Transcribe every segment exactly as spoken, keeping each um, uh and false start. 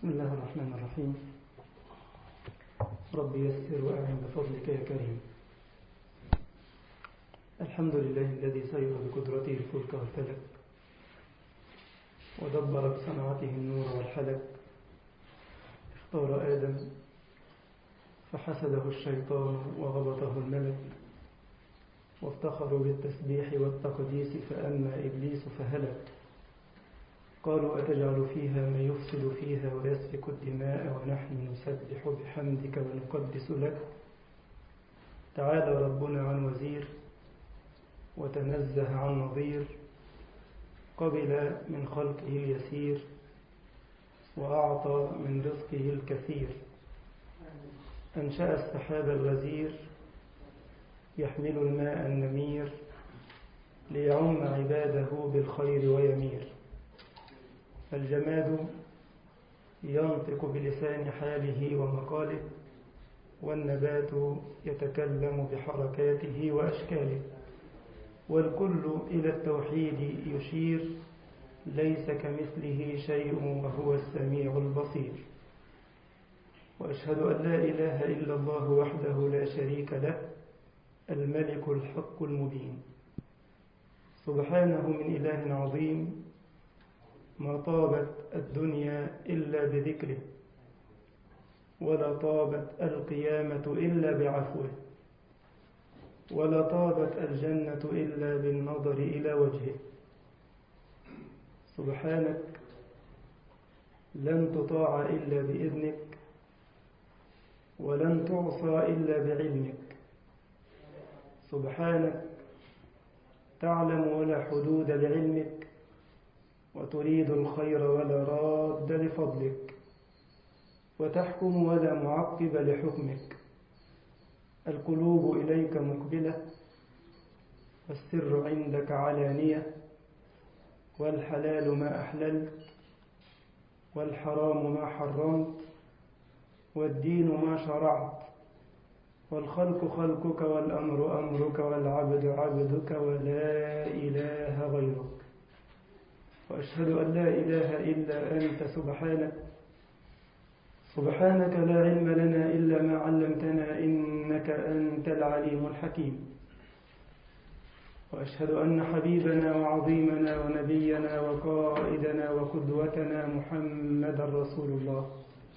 بسم الله الرحمن الرحيم. رب يسر وأعن بفضلك يا كريم. الحمد لله الذي سير بقدرته الفلك والفلك ودبر بصنعته النور والحلك. اختار آدم فحسده الشيطان وغبطه الملك، وافتخروا بالتسبيح والتقديس فأما إبليس فهلك. قالوا أتجعل فيها من يفسد فيها ويسفك الدماء ونحن نسبح بحمدك ونقدس لك. تعالى ربنا عن وزير وتنزه عن نظير، قبل من خلقه اليسير وأعطى من رزقه الكثير. أنشأ السحاب الغزير يحمل الماء النمير ليعم عباده بالخير ويمير. الجماد ينطق بلسان حاله ومقاله، والنبات يتكلم بحركاته وأشكاله، والكل إلى التوحيد يشير، ليس كمثله شيء وهو السميع البصير. وأشهد أن لا إله إلا الله وحده لا شريك له، الملك الحق المبين. سبحانه من إله عظيم، ما طابت الدنيا إلا بذكره، ولا طابت القيامة إلا بعفوه، ولا طابت الجنة إلا بالنظر إلى وجهه. سبحانك لن تطاع إلا بإذنك، ولن تعصى إلا بعلمك. سبحانك تعلم ولا حدود لعلمك، وتريد الخير ولا راد لفضلك، وتحكم ولا معقب لحكمك. القلوب إليك مقبلة، والسر عندك علانية، والحلال ما أحللت، والحرام ما حرمت، والدين ما شرعت، والخلق خلقك، والأمر أمرك، والعبد عبدك، ولا إله غيرك. وأشهد أن لا إله إلا أنت سبحانك. سبحانك لا علم لنا إلا ما علمتنا، إنك أنت العليم الحكيم. وأشهد أن حبيبنا وعظيمنا ونبينا وقائدنا وقدوتنا محمد رسول الله،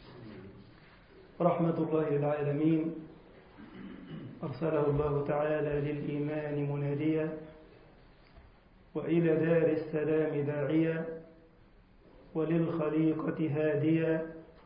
رحمة الله للعالمين، أرسله الله تعالى للإيمان مناديا، وإلى دار السلام داعيا، وللخليقة هاديا،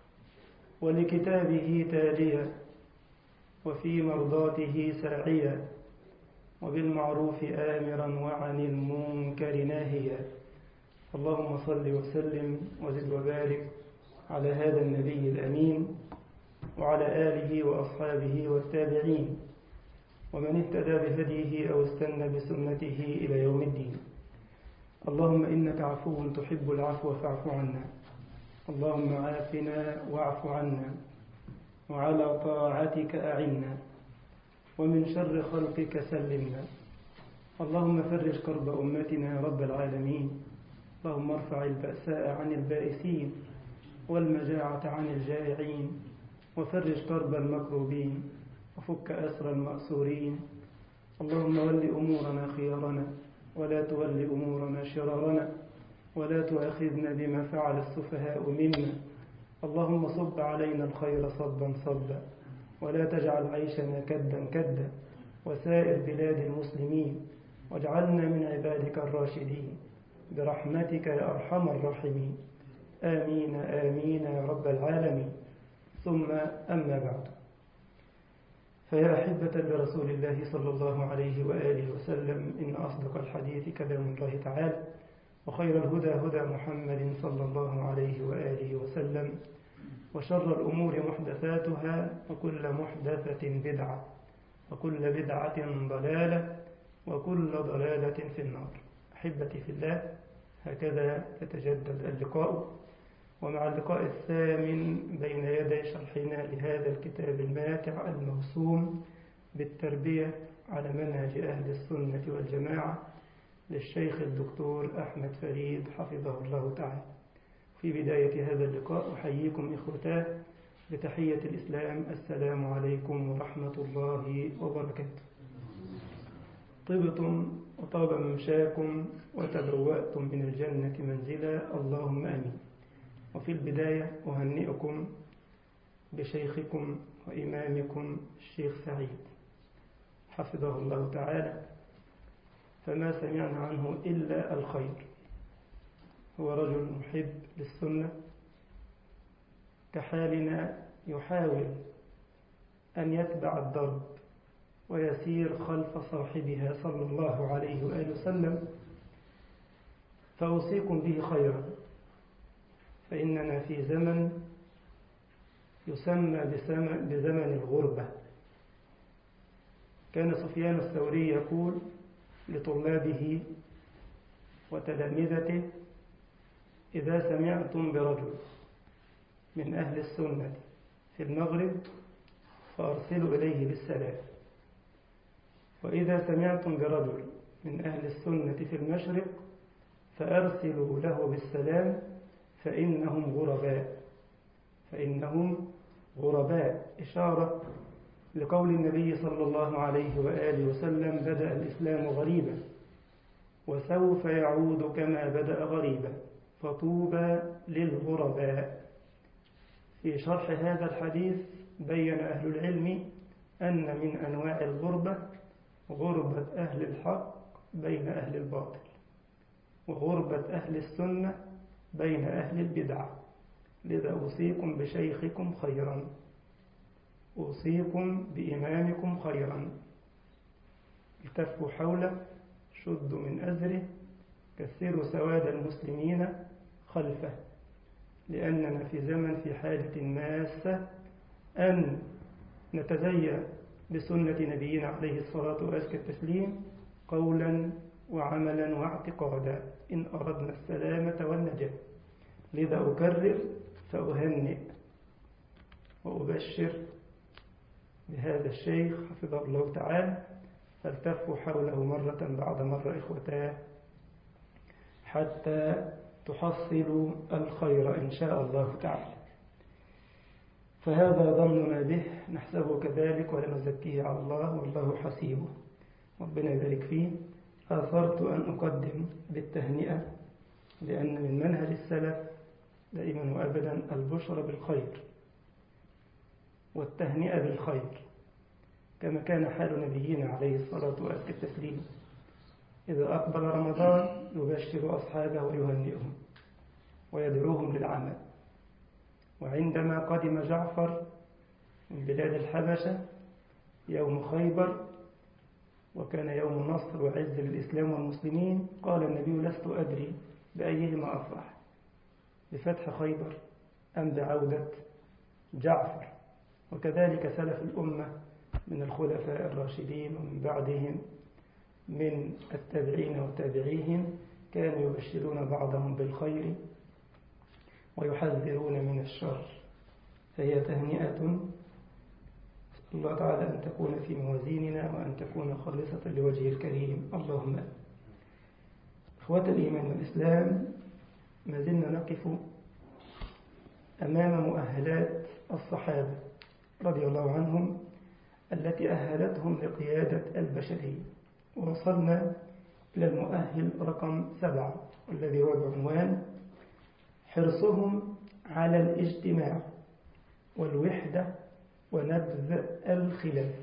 ولكتابه تاليا، وفي مرضاته ساعيا، وبالمعروف آمرا وعن المنكر ناهيا. اللهم صل وسلم وزد وبارك على هذا النبي الأمين، وعلى آله وأصحابه والتابعين، ومن اهتدى بهديه أو استنى بسنته إلى يوم الدين. اللهم إنك عفو تحب العفو فاعف عنا. اللهم عافنا واعف عنا، وعلى طاعتك أعنا، ومن شر خلقك سلمنا. اللهم فرج كرب أمتنا يا رب العالمين. اللهم ارفع البأساء عن البائسين، والمجاعة عن الجائعين، وفرج كرب المكروبين، وفك أسر المأسورين. اللهم ول أمورنا خيارنا، ولا تول أمورنا شرارنا، ولا تؤاخذنا بما فعل السفهاء منا. اللهم صب علينا الخير صبا صبا، ولا تجعل عيشنا كدا كدا، وسائر بلاد المسلمين، واجعلنا من عبادك الراشدين برحمتك يا أرحم الراحمين. آمين آمين يا رب العالمين. ثم أما بعد، فيا أحبة لرسول الله صلى الله عليه وآله وسلم، إن أصدق الحديث كلام الله تعالى، وخير الهدى هدى محمد صلى الله عليه وآله وسلم، وشر الأمور محدثاتها، وكل محدثة بدعة، وكل بدعة ضلالة، وكل ضلالة في النار. أحبتي في الله، هكذا يتجدد اللقاء، ومع اللقاء الثامن بين يدي شرحنا لهذا الكتاب الماتع الموسوم بالتربية على منهج أهل السنة والجماعة للشيخ الدكتور أحمد فريد حفظه الله تعالى. في بداية هذا اللقاء أحييكم إخوتاه بتحية الإسلام. السلام عليكم ورحمة الله وبركاته. طبتم وطاب ممشاكم وتبوأتم من الجنة منزلا، اللهم آمين. وفي البداية أهنئكم بشيخكم وإمامكم الشيخ سعيد حفظه الله تعالى، فما سمعنا عنه إلا الخير. هو رجل محب للسنة كحالنا، يحاول أن يتبع الدرب ويسير خلف صاحبها صلى الله عليه وآله وسلم، فأوصيكم به خيرا، فإننا في زمن يسمى بزمن الغربة. كان سفيان الثوري يقول لطلابه وتلامذته: إذا سمعتم برجل من أهل السنة في المغرب فأرسلوا إليه بالسلام، وإذا سمعتم برجل من أهل السنة في المشرق فأرسلوا له بالسلام، فإنهم غرباء فإنهم غرباء إشارة لقول النبي صلى الله عليه وآله وسلم: بدأ الإسلام غريبا وسوف يعود كما بدأ غريبا، فطوبى للغرباء. في شرح هذا الحديث بين أهل العلم أن من أنواع الغربة غربة أهل الحق بين أهل الباطل، وغربة أهل السنة بين أهل البدع. لذا أوصيكم بشيخكم خيرا، أوصيكم بإمامكم خيرا. التفوا حوله، شدوا من أزره، كثروا سواد المسلمين خلفه، لأننا في زمن في حالة ماسة أن نتزيى بسنة نبينا عليه الصلاة وأزكى التسليم قولا وعملا واعتقادا إن أردنا السلامة والنجاة. لذا أكرر فأهنئ وأبشر بهذا الشيخ حفظه الله تعالى، فالتفوا حوله مرة بعد مرة إخوتاه حتى تحصلوا الخير إن شاء الله تعالى. فهذا ظننا به، نحسبه كذلك ولا نزكيه على الله، والله حسيبه، ربنا يبارك فيه. آثرت أن أقدم بالتهنئة، لأن من منهج السلف دائما وأبدا البشرى بالخير والتهنئة بالخير، كما كان حال نبينا عليه الصلاة والتسليم. إذا أقبل رمضان يبشر أصحابه ويهنئهم ويدعوهم للعمل. وعندما قدم جعفر من بلاد الحبشة يوم خيبر، وكان يوم نصر وعز للإسلام والمسلمين، قال النبي: لست أدري بأيهما أفرح، بفتح خيبر أم بعودة جعفر. وكذلك سلف الأمة من الخلفاء الراشدين ومن بعدهم من التابعين وتابعيهم كانوا يبشرون بعضهم بالخير ويحذرون من الشر. فهي تهنئة الله تعالى أن تكون في موازيننا وأن تكون خالصة لوجه الكريم، اللهم. إخوة الإيمان والإسلام، ما زلنا نقف أمام مؤهلات الصحابة رضي الله عنهم التي أهلتهم لقيادة البشرية، ووصلنا إلى المؤهل رقم سبعة، والذي هو بعنوان حرصهم على الاجتماع والوحدة ونبذ الخلاف.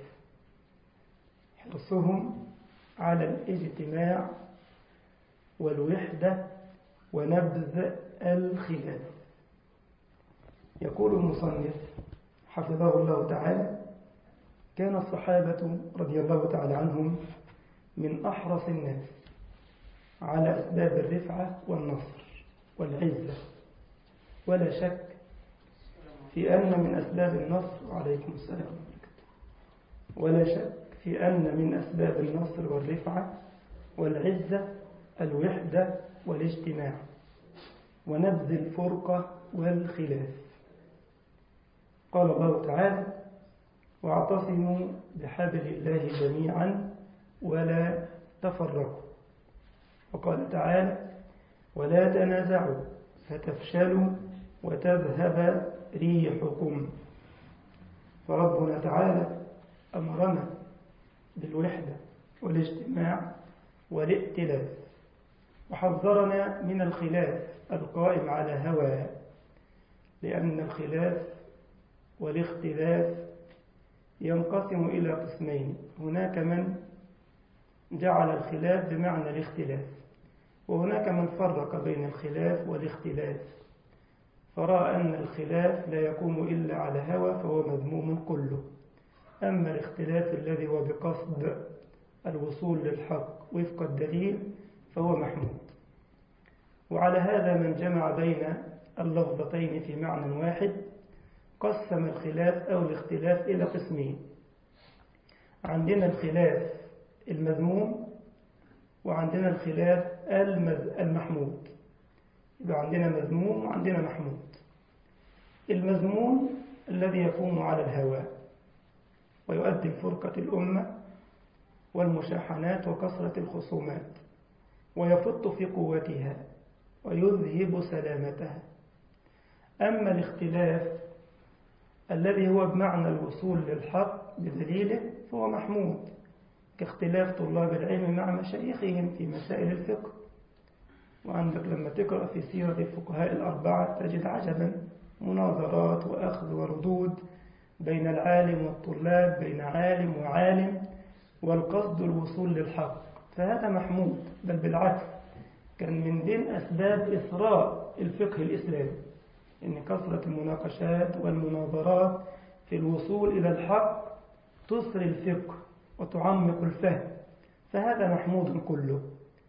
حرصهم على الاجتماع والوحدة ونبذ الخلاف. يقول المصنف حفظه الله تعالى: كان الصحابة رضي الله تعالى عنهم من أحرص الناس على أسباب الرفعة والنصر والعزة، ولا شك في أن من أسباب النصر وعليكم السلام ولا شك في أن من أسباب النصر والرفعة والعزة الوحدة والاجتماع ونبذ الفرقة والخلاف. قال الله تعالى: واعتصموا بحبل الله جميعا ولا تفرقوا. وقال تعالى: ولا تنازعوا فتفشلوا وتذهب ريحكم. فربنا تعالى أمرنا بالوحدة والاجتماع والائتلاف، وحذرنا من الخلاف القائم على هوى، لأن الخلاف والاختلاف ينقسم إلى قسمين. هناك من جعل الخلاف بمعنى الاختلاف، وهناك من فرق بين الخلاف والاختلاف، فرأى أن الخلاف لا يقوم إلا على هوى فهو مذموم كله، أما الاختلاف الذي هو بقصد الوصول للحق وفق الدليل فهو محمود. وعلى هذا من جمع بين اللفظتين في معنى واحد قسم الخلاف أو الاختلاف إلى قسمين. عندنا الخلاف المذموم وعندنا الخلاف المحمود. يبقى عندنا مذموم وعندنا محمود. المذموم الذي يقوم على الهوى ويؤدي لفرقة الأمة والمشاحنات وكثرة الخصومات، ويفت في قوتها ويذهب سلامتها. أما الاختلاف الذي هو بمعنى الوصول للحق بدليله فهو محمود، كاختلاف طلاب العلم مع مشايخهم في مسائل الفقه. وعندك لما تقرأ في سيرة الفقهاء الأربعة تجد عجبا، مناظرات وأخذ وردود بين العالم والطلاب، بين عالم وعالم، والقصد الوصول للحق، فهذا محمود. بل بالعكس كان من بين أسباب إثراء الفقه الإسلامي إن كثرة المناقشات والمناظرات في الوصول إلى الحق تثري الفقه وتعمق الفهم، فهذا محمود كله.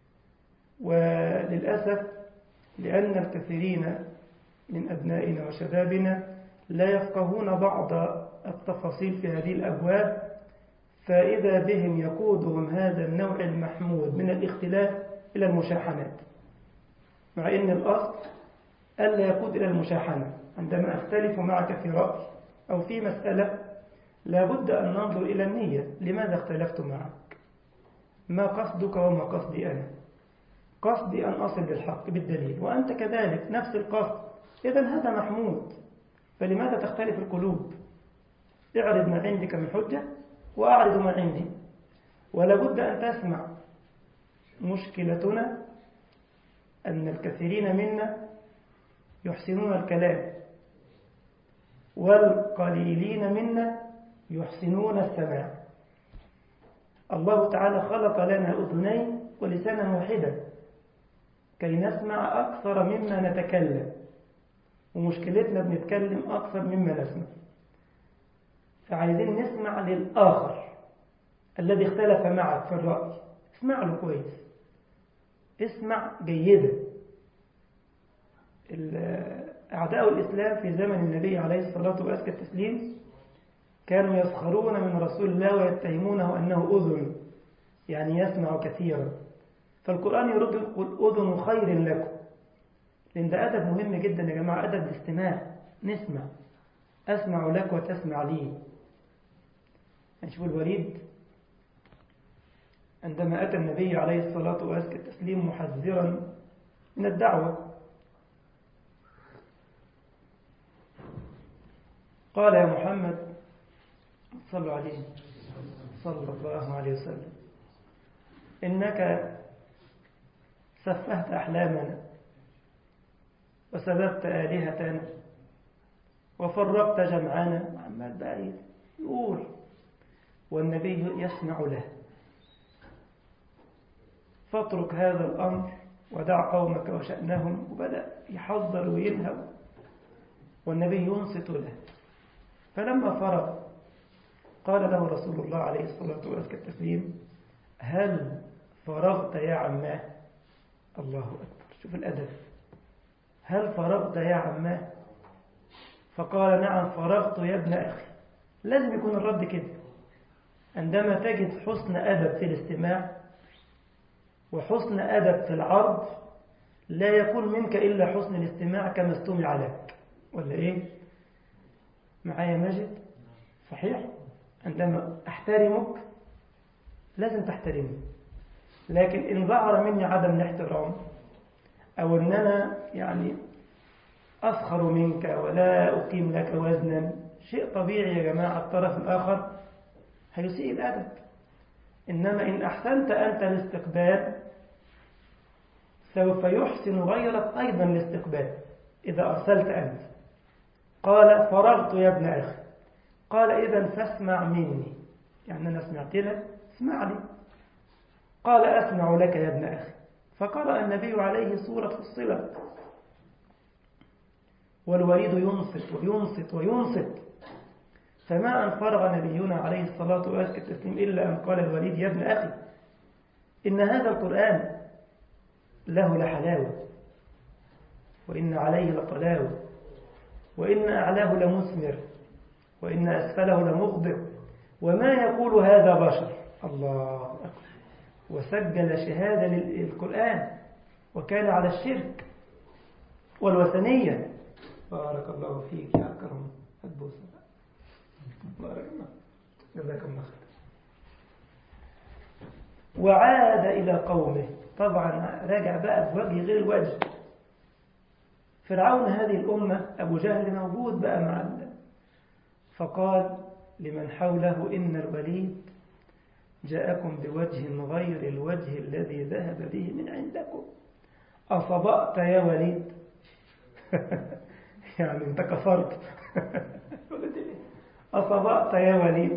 وللأسف لأن الكثيرين من أبنائنا وشبابنا لا يفقهون بعض التفاصيل في هذه الأبواب، فإذا بهم يقودهم هذا النوع المحمود من الاختلاف إلى المشاحنات، مع أن الأصل ألا يقود إلى المشاحنة. عندما أختلف معك في رأي أو في مسألة لابد أن ننظر إلى النية، لماذا اختلفت معك؟ ما قصدك وما قصدي أنا؟ قصدي أن أصل بالحق بالدليل، وأنت كذلك نفس القصد، إذن هذا محمود. فلماذا تختلف القلوب؟ اعرض ما عندك من حجة وأعرض ما عندي، ولابد أن تسمع. مشكلتنا أن الكثيرين منا يحسنون الكلام، والقليلين منا يحسنون السماع. الله تعالى خلق لنا أذنين ولسانا واحدا كي نسمع أكثر مما نتكلم، ومشكلتنا بنتكلم أكثر مما نسمع. فعايزين نسمع للآخر الذي اختلف معك في الرأي، اسمع له كويس، اسمع جيدا. أعداء الإسلام في زمن النبي عليه الصلاة وأزكى التسليم كانوا يسخرون من رسول الله ويتهمونه أنه أذن، يعني يسمع كثيرا. فالقرآن يرد يقول أذن خير لكم، لأن ده أدب مهم جدا يا جماعة، أدب الاستماع. نسمع، أسمع لك وتسمع لي. نشوف الوليد عندما أتى النبي عليه الصلاة وأزكى التسليم محذرا من الدعوة، قال يا محمد صلى عليه صلى الله عليه وسلم إنك سفهت أحلامنا وسببت آلهتنا وفرقت جمعنا. وعمال بقى يقول، والنبي يسمع له، فاترك هذا الأمر ودع قومك وشأنهم. وبدأ يحذر وينهب والنبي ينصت له. فلما فرغ قال له رسول الله عليه الصلاة والسلام هل فرغت يا عماه؟ الله أكبر، شوف الأدب. هل فرغت يا عماه؟ فقال نعم فرغت يا ابن أخي. لازم يكون الرد كده. عندما تجد حسن أدب في الاستماع وحسن أدب في العرض لا يكون منك إلا حسن الاستماع كما استمع لك، ولا إيه؟ معايا ماجد؟ صحيح؟ عندما أحترمك لازم تحترمني، لكن إن ظهر مني عدم الاحترام أو أن أنا يعني أسخر منك ولا أقيم لك وزنا. شيء طبيعي يا جماعة، الطرف الآخر هيسيء الأدب. إنما إن أحسنت أنت الاستقبال سوف يحسن غيرك أيضا الاستقبال إذا أرسلت أنت. قال فرغت يا ابن أخي. قال إذن فاسمع مني، يعني أنا سمعت لك، اسمع لي. قال أسمع لك يا ابن أخي. فقرأ النبي عليه سورة فصلت، والوليد ينصت وينصت وينصت، فما أن فرغ نبينا عليه الصلاة والسلام إلا أن قال الوليد يا ابن أخي إن هذا القرآن له لحلاوة، وإن عليه لطلاوة، وإن أعلاه لمثمر، وإن أسفله لمغضب، وما يقول هذا بشر. الله أكبر. وسجل شهادة للقرآن، وكان على الشرك والوثنية. بارك الله فيك يا أكرم البوسة. بارك الله، جزاك الله خير. وعاد إلى قومه، طبعا راجع بقى بوجه غير الوجه. فرعون هذه الأمة أبو جهل موجود بقى مع الله، فقال لمن حوله إن الوليد جاءكم بوجه غير الوجه الذي ذهب به من عندكم، أصبأت يا وليد. يعني انت كفرت. أصبأت يا وليد.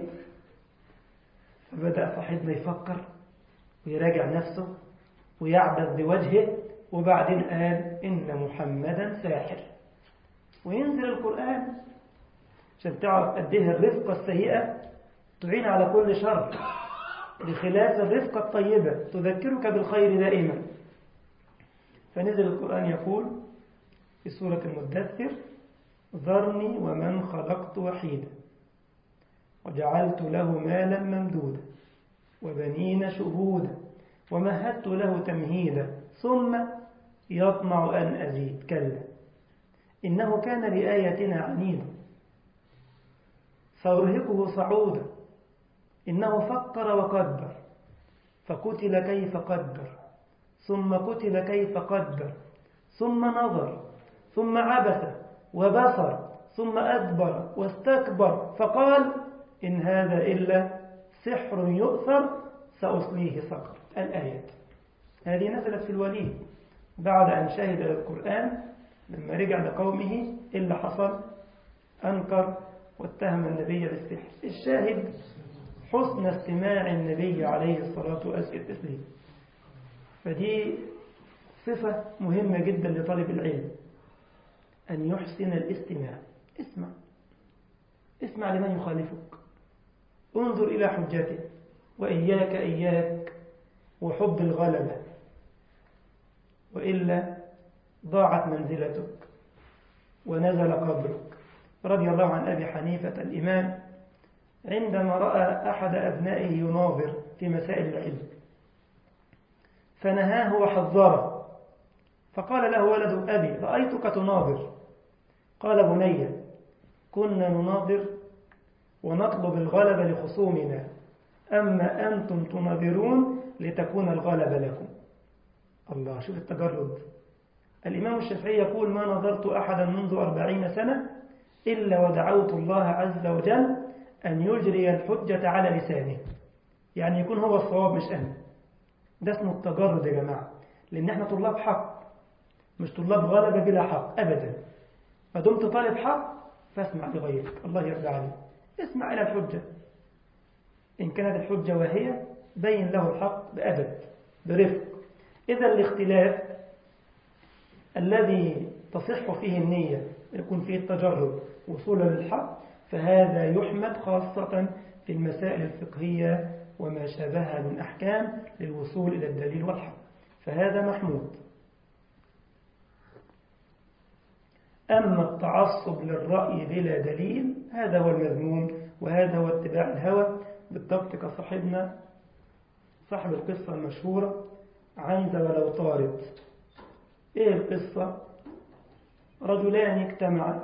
فبدأ صاحبنا يفكر ويراجع نفسه ويعبث بوجهه، وبعدين قال إن محمدا ساحر، وينزل القرآن عشان تعرف قد ايه الرفقة السيئة تعين على كل شر، بخلاف الرفقة الطيبة تذكرك بالخير دائما. فنزل القرآن يقول في سورة المدثر ذرني ومن خلقت وحيدا وجعلت له مالا ممدودا وبنين شهودا ومهدت له تمهيدا ثم يطمع أن أزيد كلا إنه كان لآياتنا عنيدا سأرهقه صعودا إنه فكر وقدر فقتل كيف قدر ثم قتل كيف قدر ثم نظر ثم عبس وبصر ثم أدبر واستكبر فقال إن هذا إلا سحر يؤثر سأصليه سقر. الآيات هذه نزلت في الوليد بعد أن شهد القرآن، لما رجع لقومه إلا حصل أنكر واتهم النبي بالسحر. الشاهد حسن استماع النبي عليه الصلاة والسلام. فدي صفة مهمة جدا لطالب العلم، أن يحسن الاستماع. اسمع اسمع لمن يخالفك، انظر إلى حجته، وإياك إياك وحب الغلبة، وإلا ضاعت منزلتك ونزل قدرك. رضي الله عن أبي حنيفة الإمام عندما رأى أحد أبنائه يناظر في مسائل العلم فنهاه وحذره، فقال له ولد أبي رأيتك تناظر. قال بني كنا نناظر ونطلب الغلبة لخصومنا، أما أنتم تناظرون لتكون الغلبة لكم. الله، شوف التجرد. الإمام الشافعي يقول ما نظرت أحدا منذ أربعين سنة إلا ودعوت الله عز وجل أن يجري الحجة على لسانه، يعني يكون هو الصواب مش أنا. ده اسمه التجرد يا جماعة، لأن احنا طلاب حق مش طلاب غلبة بلا حق أبدا. فدمت طالب حق فاسمع لغيرك، الله يرضى عليك. اسمع إلى الحجة، إن كانت الحجة واهية بين له الحق بأدب برفق. إذا الاختلاف الذي تصح فيه النية يكون فيه التجرد وصولا للحق، فهذا يحمد خاصة في المسائل الفقهية وما شابهها من أحكام للوصول إلى الدليل والحق، فهذا محمود. أما التعصب للرأي بلا دليل هذا هو المذموم، وهذا هو اتباع الهوى بالضبط كصاحبنا صاحب القصة المشهورة عنز ولو طارد. إيه القصة؟ رجلان اجتمعا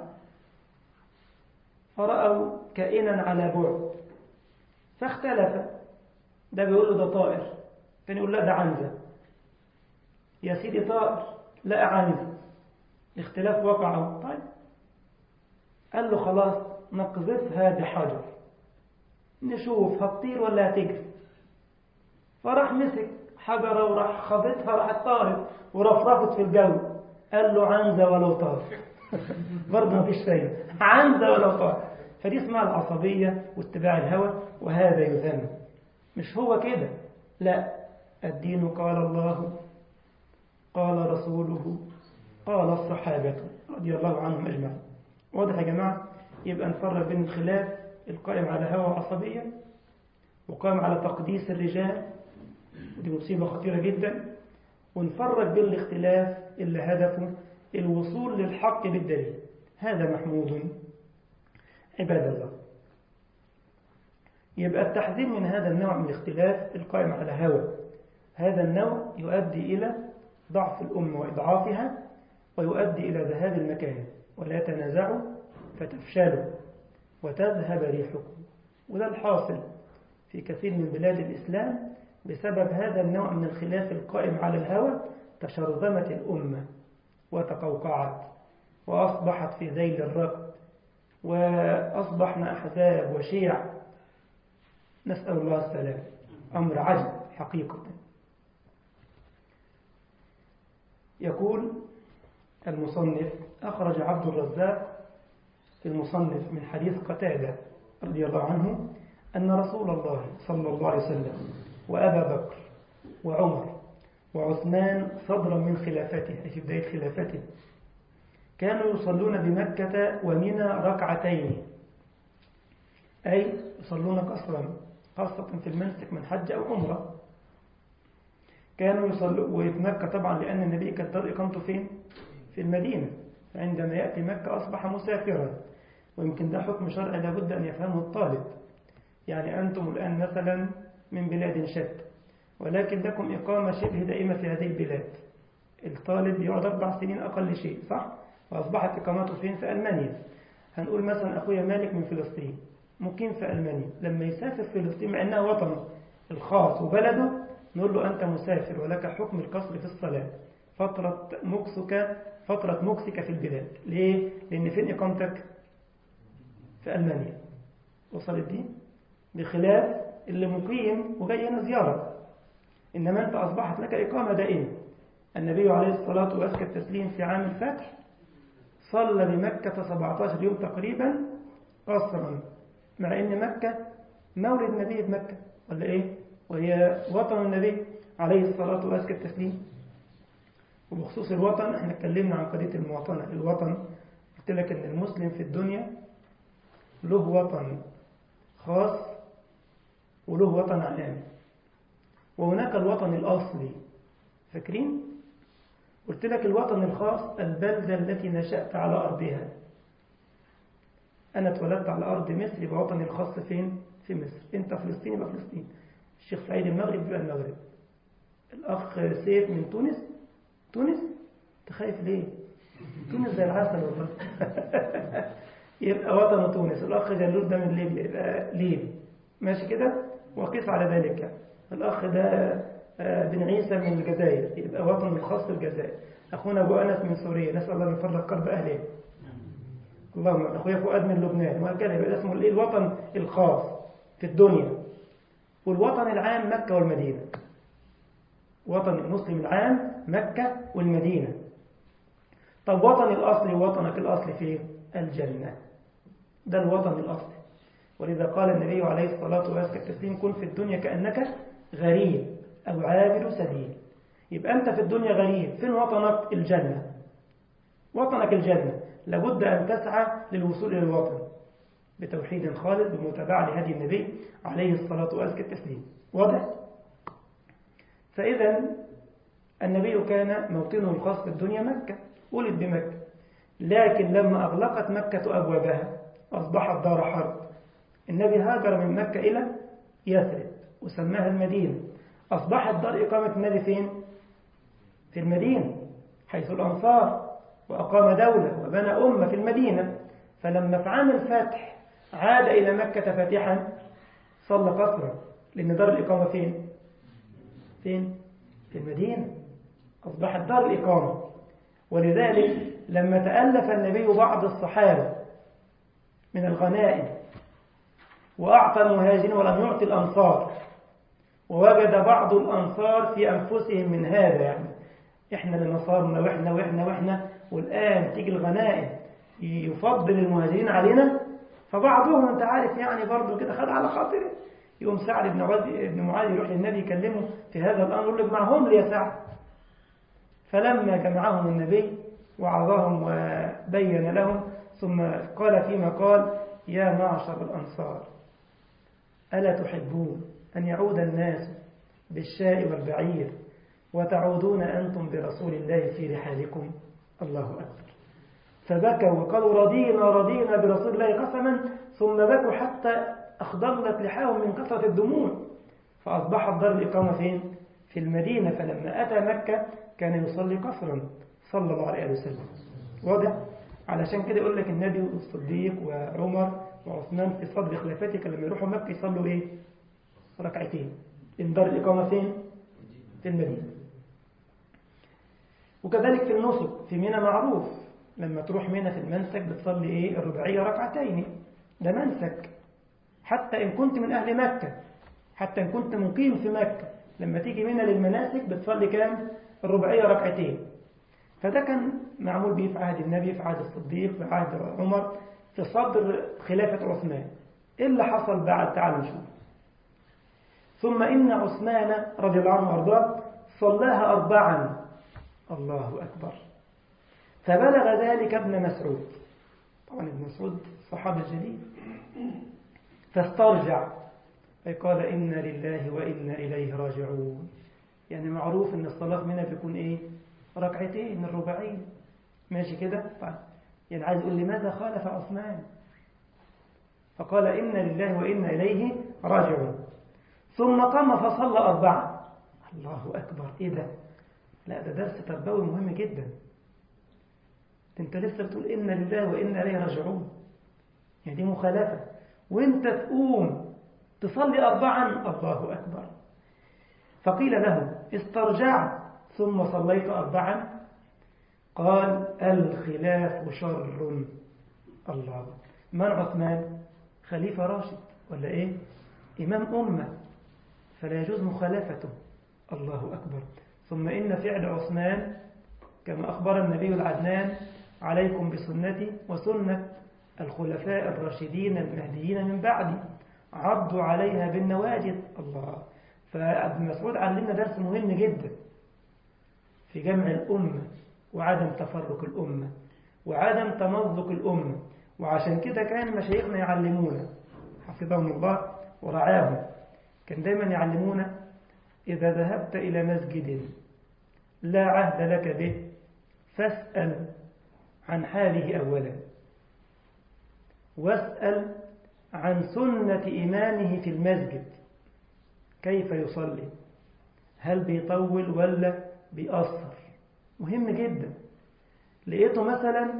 فرأوا كائنا على بعد فاختلفا، ده بيقول له ده طائر، كان يقول لا ده عنزة. يا سيدي طائر لا عنزة، اختلاف وقعوا. طيب قال له خلاص نقذفها بحجر نشوف هتطير ولا هتجري. فراح مسك حجرة وراح خبطها راح طارت ورفرفت في الجو. قال له عنزة ولو طار. برضه مفيش فايدة، عنزة ولو طار. فدي اسمها العصبية واتباع الهوى، وهذا يذم. مش هو كده، لا، الدين قال الله قال رسوله قال الصحابة رضي الله عنهم أجمعين. واضح يا جماعة؟ يبقى نفرق بين الخلاف القائم على هوى وعصبية وقائم على تقديس الرجال، ودي مصيبة خطيرة جدا، ونفرق بين الاختلاف اللي هدفه الوصول للحق بالدليل. هذا محمود عباد الله. يبقى التحذير من هذا النوع من الاختلاف القائم على هوى، هذا النوع يؤدي إلى ضعف الأمة وإضعافها، ويؤدي إلى ذهاب المكان. ولا تنازعوا فتفشلوا وتذهب ريحكم. وده الحاصل في كثير من بلاد الإسلام بسبب هذا النوع من الخلاف القائم على الهوى. تشرذمت الأمة وتقوقعت وأصبحت في ذيل الركب، وأصبحنا أحزاب وشيع، نسأل الله السلام. أمر عجب حقيقة. يقول المصنف: أخرج عبد الرزاق في المصنف من حديث قتادة رضي الله عنه أن رسول الله صلى الله عليه وسلم وأبا بكر وعمر وعثمان صدرا من خلافته، أي في بداية خلافته، كانوا يصلون بمكة ومنى ركعتين، أي يصلون قصرا، خاصة في المنسك من حج أو عمرة. كانوا يصلوا وفي مكة طبعا، لأن النبي كانت إقامته فين؟ في المدينة. فعندما يأتي مكة أصبح مسافرا، ويمكن ده حكم شرعي لابد أن يفهمه الطالب. يعني أنتم الآن مثلا من بلاد شتى، ولكن لكم إقامة شبه دائمة في هذه البلاد. الطالب يقعد أربع سنين أقل شيء، صح؟ وأصبحت إقامته فين؟ في ألمانيا. هنقول مثلا أخويا مالك من فلسطين مقيم في ألمانيا، لما يسافر فلسطين مع أنها وطنه الخاص وبلده، نقول له أنت مسافر ولك حكم القصر في الصلاة فترة مكسك فترة مكسك في البلاد. ليه؟ لأن فين إقامتك؟ في ألمانيا. وصل الدين؟ بخلاف اللي مقيم وجاي هنا زيارة، إنما أنت أصبحت لك إقامة دائمة. النبي عليه الصلاة وأزكى التسليم في عام الفتح صلى بمكة سبعة عشر يوم تقريبا قصرا، مع أن مكة مولد النبي بمكة ولا إيه؟ وهي وطن النبي عليه الصلاة وأزكى التسليم. وبخصوص الوطن احنا اتكلمنا عن قضية المواطنة. الوطن قلت لك أن المسلم في الدنيا له وطن خاص وله وطن عام، وهناك الوطن الأصلي. فاكرين؟ قلت لك الوطن الخاص البلدة التي نشأت على أرضها. أنا اتولدت على أرض مصر، يبقى وطني الخاص فين؟ في مصر. أنت فلسطين يبقى فلسطين. الشيخ سعيد المغرب يبقى المغرب. الأخ سيف من تونس، تونس تخايف ليه؟ تونس زي العسل والله. يبقى وطن تونس. الأخ جلول ده من ليبيا يبقى ليبي، ماشي كده؟ وقيس على ذلك. الأخ ده بن عيسى من الجزائر، يبقى وطن الخاص الجزائر. أخونا أبو أنس من سوريا، نسأل الله أن يفرج كرب أهله. اللهم أخويا فؤاد من لبنان، وهكذا. يبقى اسمه الوطن الخاص في الدنيا. والوطن العام مكة والمدينة. وطن المسلم العام مكة والمدينة. طب وطن الأصلي، وطنك الأصلي فين؟ الجنة. ده الوطن الأصلي. ولذا قال النبي عليه الصلاة والسلام: كن في الدنيا كأنك غريب أو عابر سبيل. يبقى أنت في الدنيا غريب، فين وطنك؟ الجنة. وطنك الجنة، لابد أن تسعى للوصول إلى الوطن بتوحيد خالص، بمتابعة لهدي النبي عليه الصلاة والسلام. واضح؟ فإذا النبي كان موطنه الخاص في الدنيا مكة، ولد بمكة، لكن لما أغلقت مكة أبوابها أصبحت دار حرب. النبي هاجر من مكة إلى يثرب وسماها المدينة. أصبحت دار إقامة النبي فين؟ في المدينة، حيث الأنصار، وأقام دولة وبنى أمة في المدينة. فلما في عام الفتح عاد إلى مكة فاتحا صلى قصرا، لأن دار الإقامة فين؟ فين؟ في المدينة. أصبحت دار الإقامة. ولذلك لما تألف النبي بعض الصحابة من الغنائم، وأعطى المهاجرين ولم يعطي الأنصار، ووجد بعض الأنصار في أنفسهم من هذا، يعني إحنا اللي نصارنا وإحنا وإحنا وإحنا، والآن تيجي الغنائم يفضل المهاجرين علينا. فبعضهم أنت عارف يعني برضه كده خد على خاطره، يقوم سعد بن بن معاذ يروح للنبي يكلمه في هذا الأمر، يقول له اجمعهم لي يا سعد. فلما جمعهم النبي وعظهم وبين لهم، ثم قال فيما قال: يا معشر الأنصار، ألا تحبون أن يعود الناس بالشاء والبعير وتعودون أنتم برسول الله في رحالكم؟ الله أكبر. فبكوا وقالوا: رضينا رضينا برسول الله قسما، ثم بكوا حتى أخضرت لحاهم من كثرة الدموع. فأصبحت دار الإقامة فين؟ في المدينة. فلما أتى مكة كان يصلي قصرا صلى الله عليه وسلم. واضح؟ علشان كده يقول لك النبي والصديق وعمر وعثمان في صدر خلافتك لما يروحوا مكة يصلوا إيه؟ ركعتين. إن دار الإقامة فين؟ في المدينة. وكذلك في النسك في منى معروف، لما تروح منى في المنسك بتصلي إيه؟ الرباعية ركعتين. ده منسك. حتى إن كنت من أهل مكة، حتى إن كنت مقيم في مكة، لما تيجي منى للمناسك بتصلي كام؟ الرباعية ركعتين. فده كان معمول به في عهد النبي، في عهد الصديق، في عهد عمر، في صدر خلافة عثمان. إيه اللي حصل بعد؟ تعالوا نشوف. ثم إن عثمان رضي الله عنه وارضاه صلاها أربعا. الله أكبر. فبلغ ذلك ابن مسعود، طبعا ابن مسعود صحابي جليل، فاسترجع أي قال: إنا لله وإنا إليه راجعون. يعني معروف أن الصلاة منها بيكون إيه؟ ركعتين الرباعين. ماشي كده؟ طيب يعني عايز يقول لماذا خالف عثمان؟ فقال: إنا لله وإنا إليه راجعون. ثم قام فصلى أربعة. الله أكبر. إيه ده؟ لا ده درس تربوي مهم جدا. أنت لسه بتقول إنا لله وإنا إليه راجعون، يعني دي مخالفة، وأنت تقوم تصلي أربعا. الله أكبر. فقيل له: استرجعت ثم صليت أربعا. قال: الخلاف شر. الله. من عثمان؟ خليفة راشد ولا إيه؟ إمام أمة، فلا يجوز مخالفته. الله أكبر. ثم إن فعل عثمان كما أخبر النبي العدنان: عليكم بسنتي وسنة الخلفاء الراشدين المهديين من بعدي، عضوا عليها بالنواجذ. الله. فابن مسعود علمنا درس مهم جدا في جمع الأمة وعدم تفرق الأمة وعدم تمزق الأمة. وعشان كده كان مشايخنا يعلمونا حفظهم الله ورعاهم، كان دايما يعلمونا: إذا ذهبت إلى مسجد لا عهد لك به فاسأل عن حاله أولا، واسأل عن سنة إمامه في المسجد كيف يصلي، هل بيطول ولا بيأثر. مهم جدا. لقيته مثلا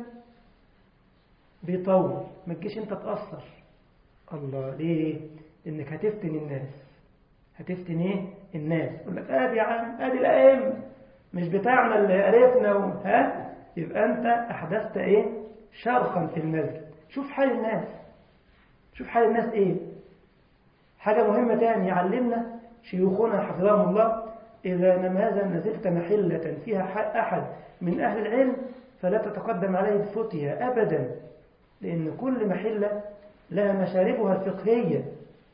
بيطول، ما تجيش انت تأثر. الله. ليه؟ انك هتفتن الناس. هتفتن ايه؟ الناس. يقول لك: ادي يا عم، ادي الائمه، مش بتاعنا اللي عرفنا و... ها يبقى انت احدثت ايه؟ شرخا في المسجد. شوف حال الناس، شوف حال الناس ايه. حاجه مهمه تاني يعلمنا شيوخنا حفظهم الله: اذا ماذا نزلت محله فيها احد من اهل العلم فلا تتقدم عليه بفتيا ابدا، لان كل محله لها مشاربها الفقهيه.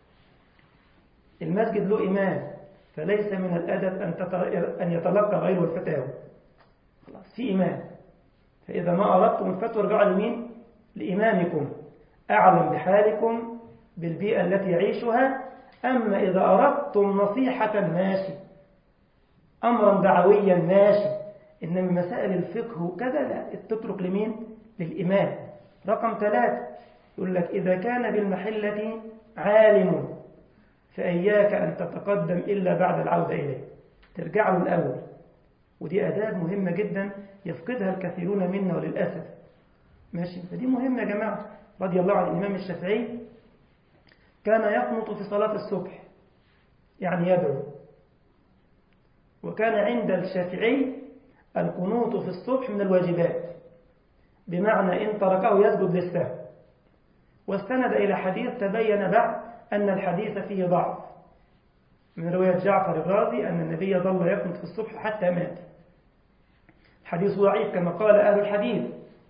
المسجد له إمام، فليس من الأدب أن يتلقى غيره الفتاوى. خلاص، في إمام. فإذا ما أردتم الفتوى ارجعوا لمين؟ لإمامكم، أعلم بحالكم بالبيئة التي يعيشها. أما إذا أردتم نصيحة ماشي، أمرا دعويا ماشي، إنما مسائل الفقه وكذا لا، تترك لمين؟ للإمام. رقم ثلاثة يقول لك: إذا كان بالمحلة عالم فإياك أن تتقدم إلا بعد العودة إليه، ترجع له الأول. ودي آداب مهمة جدا يفقدها الكثيرون منا وللأسف. ماشي؟ فدي مهمة يا جماعة. رضي الله عن الإمام الشافعي كان يقنط في صلاة الصبح، يعني يدعو. وكان عند الشافعي القنوط في الصبح من الواجبات، بمعنى إن تركه يسجد للسهو. واستند إلى حديث تبين بعد أن الحديث فيه ضعف من رواية جعفر الرازي أن النبي ظل يقنط في الصبح حتى مات. الحديث ضعيف كما قال أهل الحديث.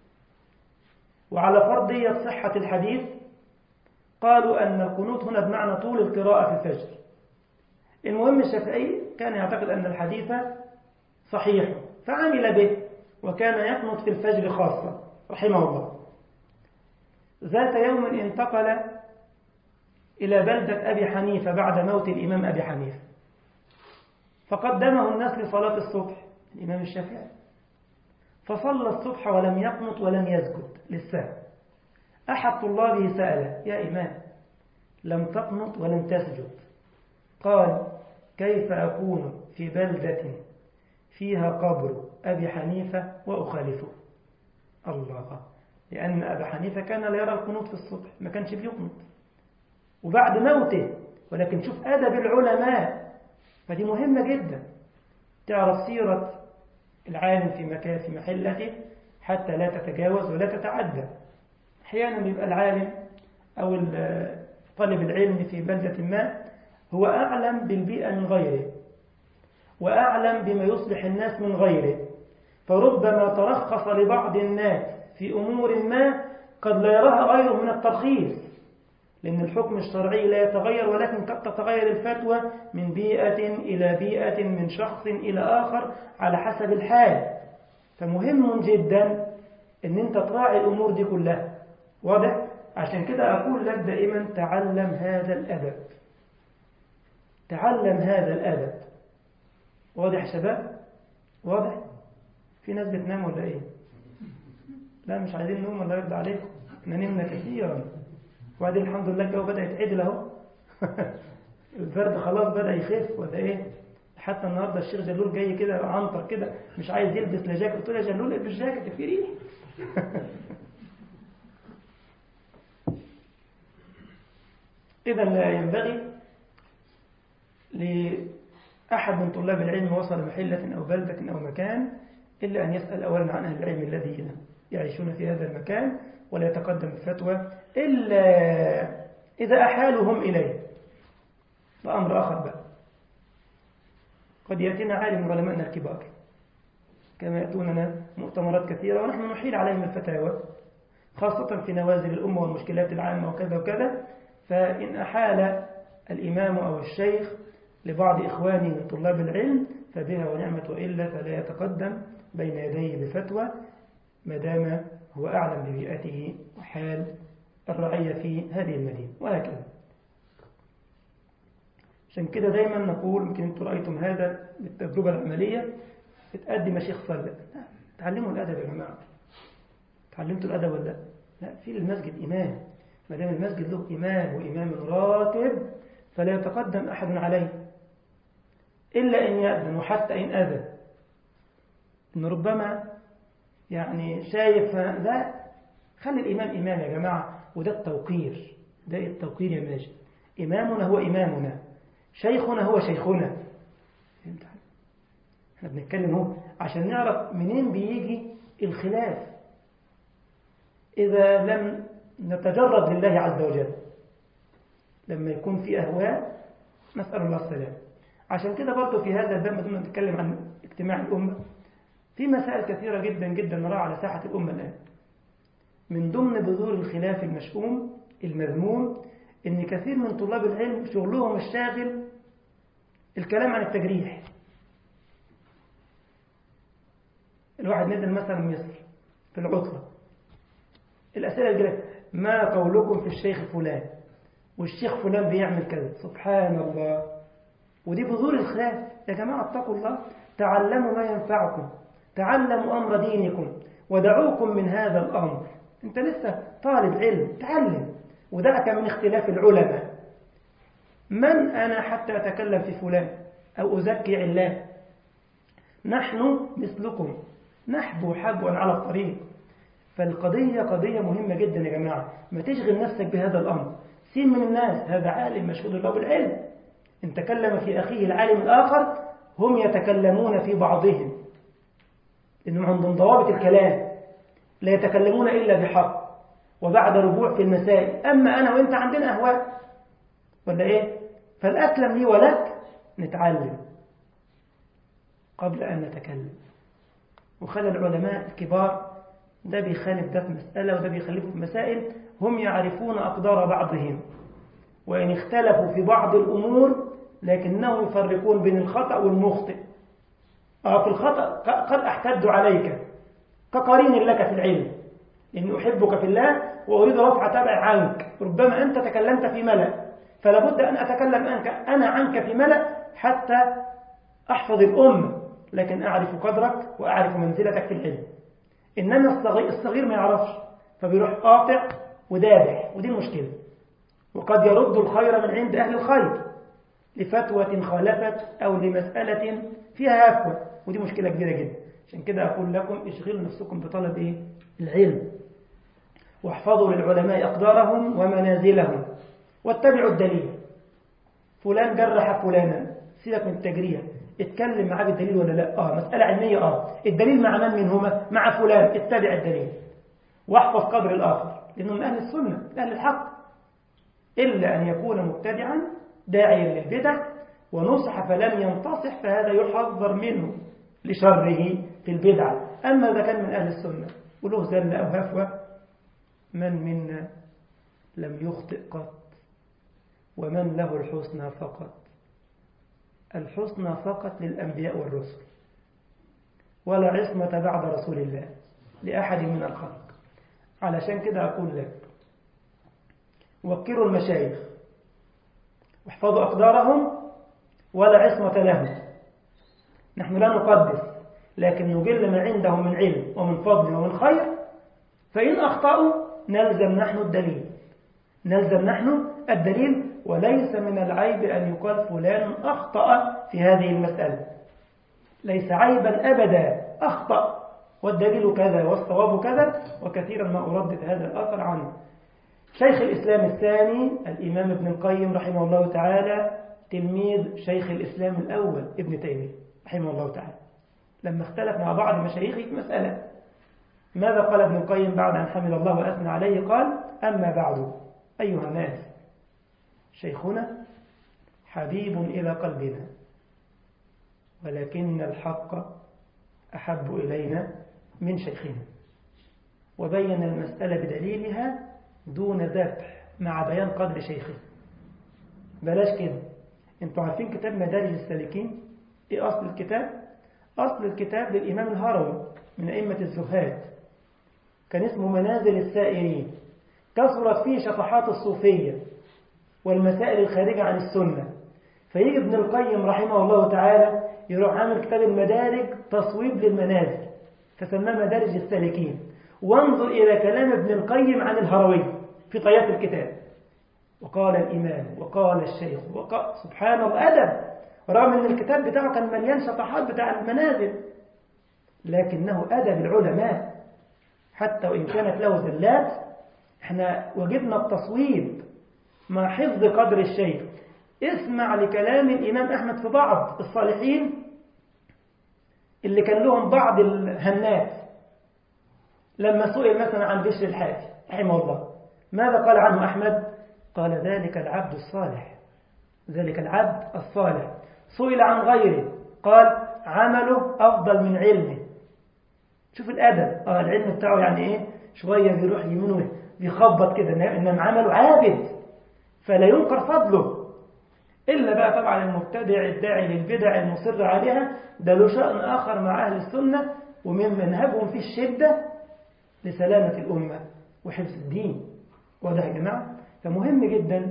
وعلى فرضية صحة الحديث قالوا أن القنوت هنا بمعنى طول القراءة في الفجر. المهم الشافعي كان يعتقد أن الحديث صحيح فعمل به، وكان يقنط في الفجر خاصة رحمه الله. ذات يوم انتقل إلى بلدة أبي حنيفة بعد موت الإمام أبي حنيفة، فقدمه الناس لصلاة الصبح الإمام الشافعي، فصلى الصبح ولم يقنط ولم يسجد للسهو. أحد طلابه سأله: يا إمام، لم تقنط ولم تسجد؟ قال: كيف أكون في بلدة فيها قبر أبي حنيفة وأخالفه؟ الله، لأن أبا حنيفة كان لا يرى القنوت في الصبح، ما كانش بيقنط وبعد موته. ولكن شوف أدب العلماء، فدي مهمة جدا، تعرف سيرة العالم في مكان في محلته حتى لا تتجاوز ولا تتعدى. أحيانا بيبقى العالم أو طالب العلم في بلدة ما هو أعلم بالبيئة من غيره، وأعلم بما يصلح الناس من غيره، فربما ترخص لبعض الناس في أمور ما قد لا يراها غيره من الترخيص، لأن الحكم الشرعي لا يتغير، ولكن قد تتغير الفتوى من بيئة إلى بيئة، من شخص إلى آخر على حسب الحال. فمهم جدا أن أنت تراعي الأمور دي كلها. واضح؟ عشان كده أقول لك دائما تعلم هذا الأدب، تعلم هذا الأدب. واضح يا شباب؟ واضح؟ في ناس بتنام ولا إيه؟ لا مش عايزين نوم، الله يرضى عليكم، احنا نمنا كثيرا، وبعدين الحمد لله الجو بدأ يتعدل اهو. البرد خلاص بدأ يخف ولا ايه؟ حتى النهارده الشيخ جلول جاي كده عنطر كده مش عايز يلبس لا جاكيت، قلت له يا جلول البس جاكيت في ريح. إذا لا ينبغي لأحد من طلاب العلم وصل محلة أو بلدة أو مكان إلا أن يسأل أولا عن أهل العلم الذين يعيشون في هذا المكان، ولا يتقدم بفتوى إلا إذا أحالهم إليه. وأمر آخر بقى، قد يأتينا عالم من علمائنا الكبار كما يأتوننا مؤتمرات كثيرة ونحن نحيل عليهم الفتاوى، خاصة في نوازل الأمة والمشكلات العامة وكذا وكذا. فإن أحال الإمام أو الشيخ لبعض إخواني من طلاب العلم فبها ونعمة، وإلا فلا يتقدم بين يديه بفتوى ما دام هو أعلم ببيئته وحال الرعية في هذه المدينة، وهكذا. عشان كده دايما نقول، يمكن أنتم رأيتم هذا بالتجربة العملية، بتقدم شيخ صلى، تعلموا الأدب يا جماعة. تعلمتوا الأدب ولا لا؟ لا، في المسجد إمام، ما دام المسجد له إمام وإمام راتب فلا يتقدم أحد عليه إلا إن يأذن، وحتى إن أذن إن ربما يعني شايف، لا، خلي الإمام إمام يا جماعة. وده التوقير، ده التوقير يا ماجد. إمامنا هو إمامنا، شيخنا هو شيخنا. احنا بنتكلم هو عشان نعرف منين بيجي الخلاف إذا لم نتجرد لله عز وجل، لما يكون في أهواء، نسأل الله السلام. عشان كده برضو في هذا الباب بدنا نتكلم عن اجتماع الأمة، في مسائل كثيرة جدا جدا نراها على ساحة الأمة الآن. من ضمن بذور الخلاف المشؤوم المذموم إن كثير من طلاب العلم شغلهم الشاغل الكلام عن التجريح. الواحد نزل مثلا مصر في العطلة، الأسئلة الجاية: ما قولكم في الشيخ فلان؟ والشيخ فلان بيعمل كذا. سبحان الله. ودي بذور الخلاف. يا جماعة اتقوا الله، تعلموا ما ينفعكم، تعلموا أمر دينكم، ودعوكم من هذا الأمر. أنت لسه طالب علم، تعلم، ودعك من اختلاف العلماء. من أنا حتى أتكلم في فلان أو أزكي علان؟ نحن مثلكم، نحبو حبوا على الطريق. فالقضية قضية مهمة جدا يا جماعة، ما تشغل نفسك بهذا الأمر. سين من الناس هذا عالم مشهود له بالعلم، إن تكلم في أخيه العالم الآخر هم يتكلمون في بعضهم، إنهم عندهم ضوابط الكلام، لا يتكلمون إلا بحق، وبعد رجوع في المسائل. أما أنا وإنت عندنا أهواء ولا إيه؟ فالأسلم لي ولك نتعلم قبل أن نتكلم. وخلى العلماء الكبار ده بيخالف ده في مسألة وده بيخالفه في مسائل، هم يعرفون أقدار بعضهم، وإن اختلفوا في بعض الأمور لكنهم يفرقون بين الخطأ والمخطئ. آه في الخطأ قد أحتد عليك كقرين لك في العلم، إني أحبك في الله وأريد رفع تبع عنك. ربما أنت تكلمت في ملأ، فلا بد أن أتكلم عنك أنا عنك في ملأ حتى أحفظ الأمة، لكن أعرف قدرك وأعرف منزلتك في العلم. إنما الصغير, الصغير ما يعرفش، فبيروح قاطع ودابح، ودي المشكلة. وقد يرد الخير من عند أهل الخير لفتوى خالفت أو لمسألة فيها هفوة، ودي مشكلة كبيرة جدا. عشان كده أقول لكم اشغلوا نفسكم بطلب إيه؟ العلم، واحفظوا للعلماء أقدارهم ومنازلهم، واتبعوا الدليل. فلان جرح فلانا، سيبك من التجريح، اتكلم معاه بالدليل ولا لا. آه مسألة علمية. آه الدليل مع من منهما؟ مع فلان، اتبع الدليل واحفظ قدر الآخر، لأنه من أهل السنة من أهل الحق، إلا أن يكون مبتدعا داعيا للبدع ونصح فلم ينتصح، فهذا يحذر منه لشره في البدعة. أما إذا كان من أهل السنة وله زل أو هفوة، من منا لم يخطئ قط؟ ومن له الحسنى فقط؟ الحسنى فقط للأنبياء والرسل، ولا عصمة بعد رسول الله لأحد من الخلق. علشان كده أقول لك وقروا المشايخ واحفظوا أقدارهم، ولا عصمة لهم. نحن لا نقدس، لكن نجل ما عندهم من علم ومن فضل ومن خير، فإن أخطأوا نلزم نحن الدليل نلزم نحن الدليل وليس من العيب أن يقال فلان أخطأ في هذه المسألة، ليس عيبا أبدا، أخطأ والدليل كذا والصواب كذا. وكثيرا ما أردد هذا الأثر عنه. شيخ الإسلام الثاني الإمام ابن القيم رحمه الله تعالى تلميذ شيخ الإسلام الأول ابن تيمية رحمه الله تعالى، لما اختلف مع بعض مشايخه في مسألة، ماذا قال ابن القيم بعد أن حمد الله وأثنى عليه؟ قال: أما بعد أيها الناس، شيخنا حبيب إلى قلبنا، ولكن الحق أحب إلينا من شيخنا. وبين المسألة بدليلها دون ذبح مع بيان قدر شيخه. بلاش كده. انتوا عارفين كتاب مدارج السالكين؟ ايه أصل الكتاب؟ أصل الكتاب للإمام الهروي من أئمة الزهاد، كان اسمه منازل السائرين. كثرت فيه شطحات الصوفية والمسائل الخارجة عن السنة، فيجي ابن القيم رحمه الله تعالى يروح عامل كتاب المدارج تصويب للمنازل، فسماه مدارج السالكين. وانظر إلى كلام ابن القيم عن الهروي في طيات الكتاب. وقال الإمام وقال الشيخ وقال سبحان الله، أدب، رغم أن الكتاب بتاعه كان مليان شطحات بتاع المنازل، لكنه أدب العلماء حتى وإن كانت له زلات. احنا وجدنا التصويب مع حفظ قدر الشيخ. اسمع لكلام الإمام أحمد في بعض الصالحين اللي كان لهم بعض الهنات، لما سئل مثلا عن بشر الحافي رحمه الله، ماذا قال عنه أحمد؟ قال: ذلك العبد الصالح، ذلك العبد الصالح. سئل عن غيره قال: عمله أفضل من علمه. شوف الأدب. آه العلم بتاعه يعني إيه؟ شوية بيروح يمينه بيخبط كده، إنما عمله عابد فلا ينكر فضله. إلا بقى طبعا المبتدع الداعي للبدع المصر عليها، ده له شأن آخر مع أهل السنة، ومن منهجهم في الشدة لسلامة الأمة وحفظ الدين. واضح يا جماعة؟ فمهم جدا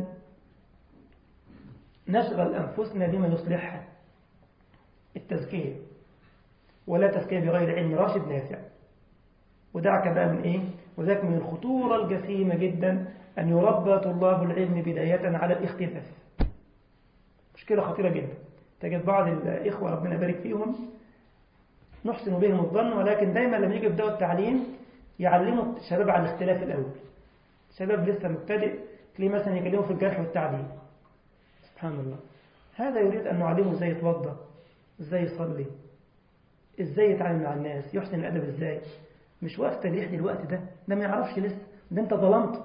نشغل أنفسنا بما يصلحها، التزكية، ولا تزكية بغير علم راشد نافع. ودعك بقى من إيه؟ وذاك من الخطورة الجسيمة جدا أن يربى طلاب العلم بداية على الاختلاف. مشكلة خطيرة جدا. تجد بعض الإخوة ربنا يبارك فيهم نحسن بهم الظن، ولكن دايما لما يجي يبدأوا التعليم يعلموا الشباب على الاختلاف الأول. شباب لسه مبتدئ تلاقيه مثلا يكلموا في الجرح والتعديل. سبحان الله. هذا يريد أن نعلمه ازاي يتوضأ، ازاي يصلي، ازاي يتعامل مع الناس، يحسن الأدب ازاي. مش وقت تليح الوقت ده، ده ما يعرفش لسه. ده أنت ظلمته.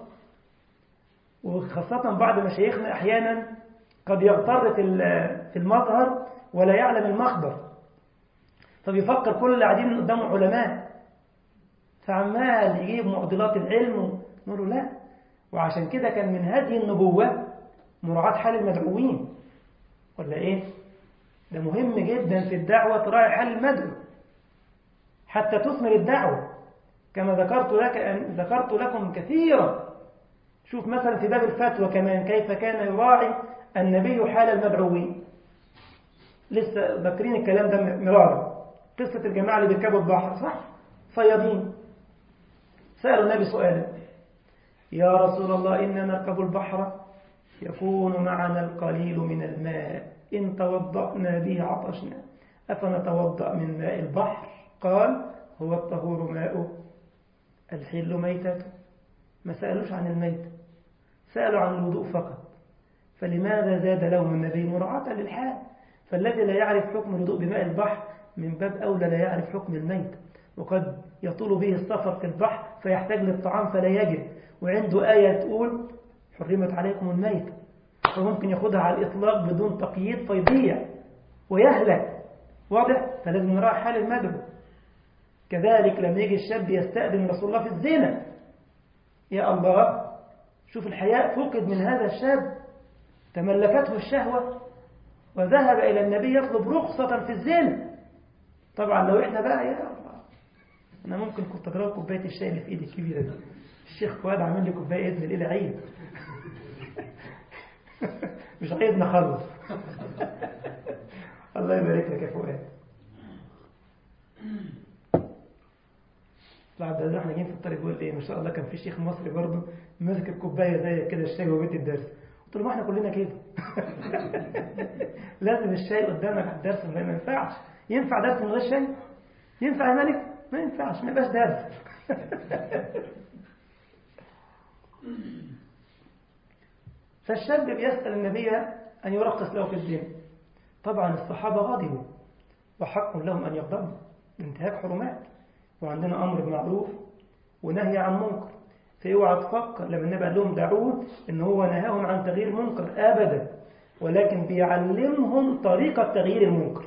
وخاصة بعض مشايخنا أحيانا قد يغتر في المظهر ولا يعلم المخبر، فبيفكر كل اللي قاعدين قدامه علماء، فعمال يجيب معضلات العلم. نقول له لا. وعشان كده كان من هذه النبوة مراعاة حال المدعوين، ولا إيه؟ ده مهم جدا في الدعوة تراعي حال المدعو حتى تثمر الدعوة، كما ذكرت لك أن ذكرت لكم كثيرا. شوف مثلا في باب الفتوى كمان كيف كان يراعي النبي حال المدعوين. لسه ذاكرين الكلام ده مرارا، قصة الجماعة اللي بيركبوا البحر، صح؟ صيادين سألوا النبي سؤالا: يا رسول الله إننا نركب البحر يكون معنا القليل من الماء، إن توضأنا به عطشنا، أفنتوضأ من ماء البحر؟ قال: هو الطهور ماؤه الحل ميتته. ما سألوش عن الميت، سألوا عن الوضوء فقط. فلماذا زاد لهم النبي؟ مراعاة للحال. فالذي لا يعرف حكم الوضوء بماء البحر من باب أولى لا يعرف حكم الميت، وقد يطول به السفر في البحر فيحتاج للطعام فلا يجد، وعنده آية تقول حرمت عليكم الميت، فممكن ياخدها على الإطلاق بدون تقييد فيضيع ويهلك. واضح؟ فلازم نراعي حال المدعو. كذلك لما يجي الشاب يستأذن رسول الله في الزنا، يا الله، شوف الحياء فقد من هذا الشاب، تملكته الشهوة وذهب إلى النبي يطلب رخصة في الزنا. طبعا لو إحنا بقى يا الله، أنا ممكن كنت أضرب كوباية الشاي اللي في إيدي الكبيرة دي، الشيخ فؤاد عامل لي كوباية إذن الإله عيد مش عايز نخلص الله يبارك لك يا فؤاد. بعد ده احنا جايين في الطريق بيقول ايه ما شاء الله كان في شيخ مصري برضه ماسك الكوبايه زي كده الشاي وبيت الدرس. قلت له ما احنا كلنا كده لازم الشاي قدامك على الدرس، ما ينفعش. ينفع درس من غير شاي؟ ينفع يا ملك؟ ما ينفعش، ما يبقاش درس فالشاب بيسأل النبي أن يرخص له في الزنا. طبعا الصحابة غضبوا وحق لهم أن يغضبوا، انتهاك حرمات، وعندنا أمر بمعروف ونهي عن منكر. فاوعى تفكر لما النبي قال لهم دعوه إن هو نهاهم عن تغيير المنكر أبدا، ولكن بيعلمهم طريقة تغيير المنكر.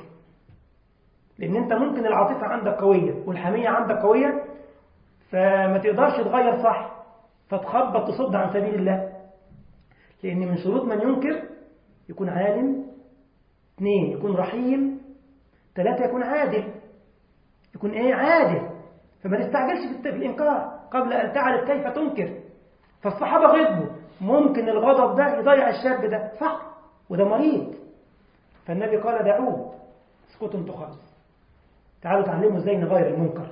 لأن أنت ممكن العاطفة عندك قوية والحمية عندك قوية، فما تقدرش تغير صح، فتخبط تصد عن سبيل الله. لأن من شروط من ينكر يكون عالم، اثنين يكون رحيم، ثلاثة يكون عادل. يكون ايه؟ عادل. فما تستعجلش في الإنكار قبل أن تعرف كيف تنكر. فالصحابة غضبوا، ممكن الغضب ده يضيع الشاب ده، صح، وده مريض. فالنبي قال دعوه، اسكتوا انتوا خالص، تعالوا تعلموا ازاي نغير المنكر.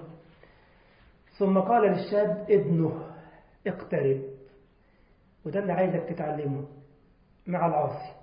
ثم قال للشاب ابنه اقترب، وده اللي عايزك تتعلمه مع العاصي.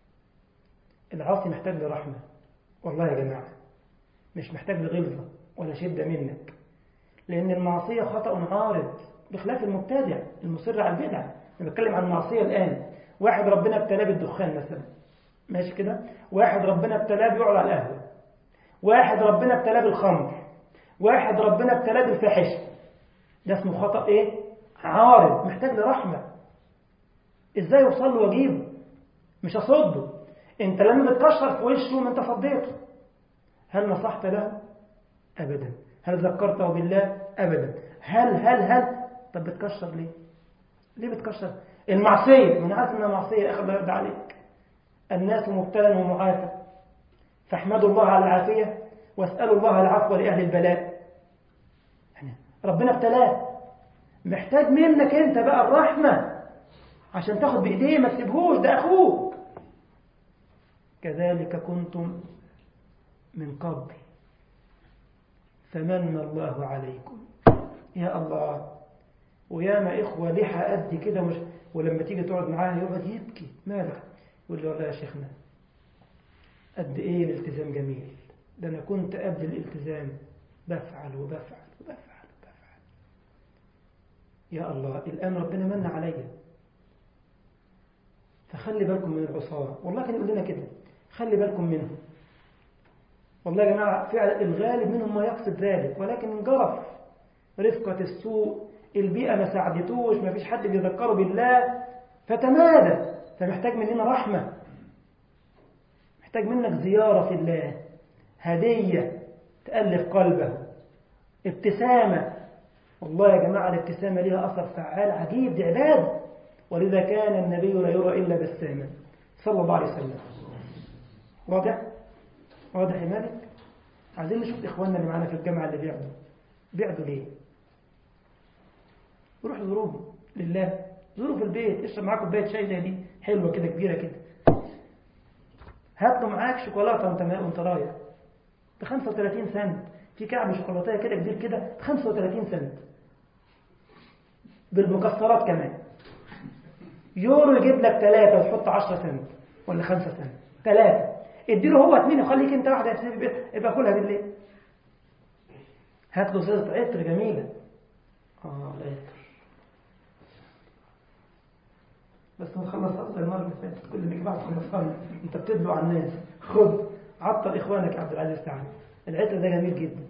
العاصي محتاج لرحمة والله يا جماعة، مش محتاج لغلظة ولا شدة منك، لأن المعصية خطأ عارض بخلاف المبتدع المصر على البدعة. أنا بتكلم عن المعصية الآن. واحد ربنا ابتلاه بالدخان مثلا، ماشي كده، واحد ربنا ابتلاه بيقعد على القهوة، واحد ربنا ابتلاه بالخمر، واحد ربنا ابتلاه بالفحش. ده اسمه خطأ ايه؟ عارض، محتاج لرحمة. ازاي يوصل له واجيبه؟ مش اصده. انت لما بتكشر في وشه ما انت صديته. هل نصحت له؟ ابدا. هل ذكرته بالله؟ ابدا. هل هل هل طب بتكشر ليه؟ ليه بتكشر؟ المعصية، من عارف انها معصية يا اخي الله يرضى عليك. الناس مبتلى ومعافى، فاحمدوا الله على العافية واسألوا الله العفو لأهل البلاء. يعني ربنا ابتلاه، محتاج منك انت بقى الرحمة عشان تاخد بإيديه، ما تسيبهوش، ده أخوك. كذلك كنتم من قبل فمن الله عليكم. يا الله، وياما إخوة لحى قد كده مش، ولما تيجي تقعد معاه يقعد يبكي، مالك؟ يقول له والله يا شيخنا قد إيه الالتزام جميل، ده أنا كنت قبل الالتزام بفعل وبفعل وبفعل وبفعل. يا الله، الآن ربنا من عليا. فخلي بالكم من العصاة، والله كان يقول لنا كده، خلي بالكم منهم. والله يا جماعة فعلا الغالب منهم ما يقصد ذلك، ولكن انجرف رفقة السوء البيئة ما ساعدتوش، ما فيش حد بيذكره بالله، فتمادى. فمحتاج مننا رحمة، محتاج منك زيارة في الله، هدية تألف قلبه، ابتسامة. والله يا جماعة الابتسامة لها أثر فعال عجيب، دي عبادة. ولذا كان النبي لا يرى إلا بساما صلى الله عليه وسلم. واضح؟ واضح يا مالك؟ عايزين نشوف إخواننا اللي معانا في الجامعة اللي بيعدوا بيعدوا ليه؟ روح زوروهم لله، زوروا في البيت، اشرب معاكم كوباية شاي زي دي حلوة كده كبيرة كده، هات له معاك شوكولاتة وانت وانت رايح ب خمسة وثلاثين سنت، في كعب شوكولاتة كده كبير كده ب خمسة وثلاثين سنت بالمكسرات كمان. يورو يجيب لك ثلاثة وتحط عشرة سنت ولا خمسة سنت، ثلاثة اديله هو اثنين وخليك انت واحدة في البيت يبقى كلها بالليل. هات له صيغة عطر جميلة، اه العطر بس ما تخلص أصلا المرة اللي فاتت كل اللي جبعت خلصها انت بتدلو على الناس. خد عطر إخوانك يا عبد العزيز تعالى، العطر ده جميل جدا.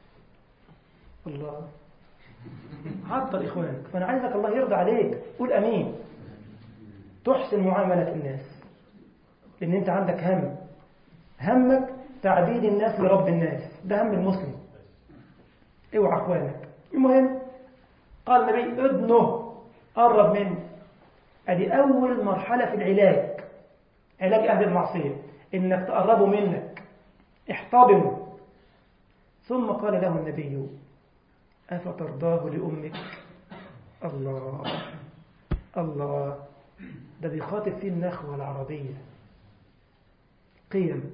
الله عطر إخوانك، فأنا عايزك الله يرضى عليك قول أمين، تحسن معاملة الناس، لأن أنت عندك هم، همك تعبيد الناس لرب الناس، ده هم المسلم. اوعى إخوانك. المهم قال النبي ادنه، قرب منه. ادي أول مرحلة في العلاج، علاج أهل المعصية، إنك تقربوا منك، احتضنوا. ثم قال له النبي أفترضاه لأمك؟ الله الله، ده بيخاطب فيه النخوة العربية، قيم.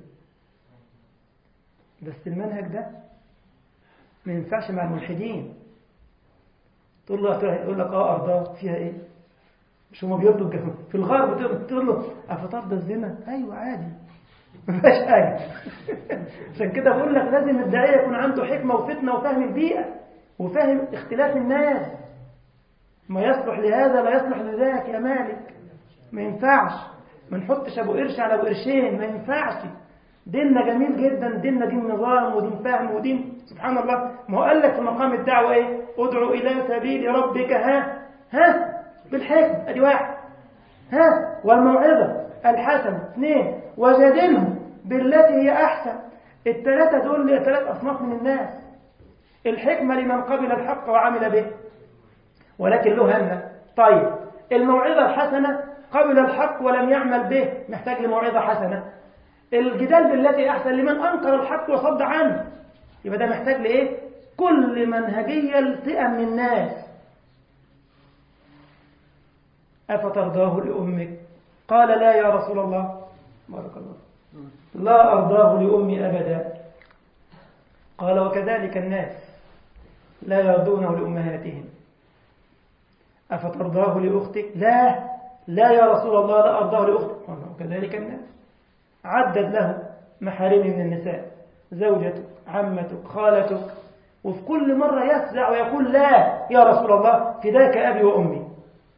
بس المنهج ده ما ينفعش مع الملحدين. تقول له يقول لك اه أرضاه فيها ايه؟ مش هما بيرضوا في الغرب، تقول له أفترضى الزنا؟ أيوة عادي ما فيهاش حاجة. عشان كده بقول لك لازم الداعية يكون عنده حكمة وفتنة وفهم البيئة وفهم اختلاف الناس، ما يصلح لهذا لا يصلح لذاك يا مالك. ما ينفعش ما نحطش أبو قرش على أبو قرشين، ما ينفعش. ديننا جميل جدا، ديننا دين نظام ودين فهم ودين سبحان الله. ما هو قال لك في مقام الدعوة ايه؟ ادعو إلى سبيل ربك ها ها بالحكمة، ادي واحد، ها والموعظة الحسنة اثنين، وجادلهم بالتي هي أحسن. الثلاثة دول ثلاث أصناف من الناس. الحكمة لمن قبل الحق وعمل به ولكن له همة. طيب الموعظة الحسنة قبل الحق ولم يعمل به، محتاج لموعظة حسنة. الجدال بالتي أحسن لمن أنكر الحق وصد عنه، يبقى ده محتاج لإيه؟ كل منهجية لفئة من الناس. أفترضاه لأمك؟ قال لا يا رسول الله، بارك الله، لا أرضاه لأمي أبدا. قال وكذلك الناس لا يرضونه لأمهاتهم. أفترضاه لأختك؟ لا لا يا رسول الله لا أرضاه لأختك. قال وكذلك الناس. عدد له محارم من النساء، زوجتك، عمتك، خالتك، وفي كل مرة يفزع ويقول لا يا رسول الله فداك أبي وأمي.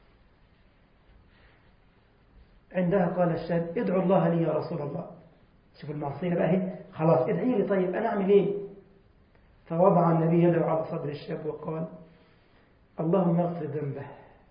عندها قال الشاب ادعو الله لي يا رسول الله. شوف المعصية بقى هي، خلاص ادعي لي، طيب أنا أعمل إيه؟ فوضع النبي يده على صدر الشاب وقال اللهم اغفر ذنبه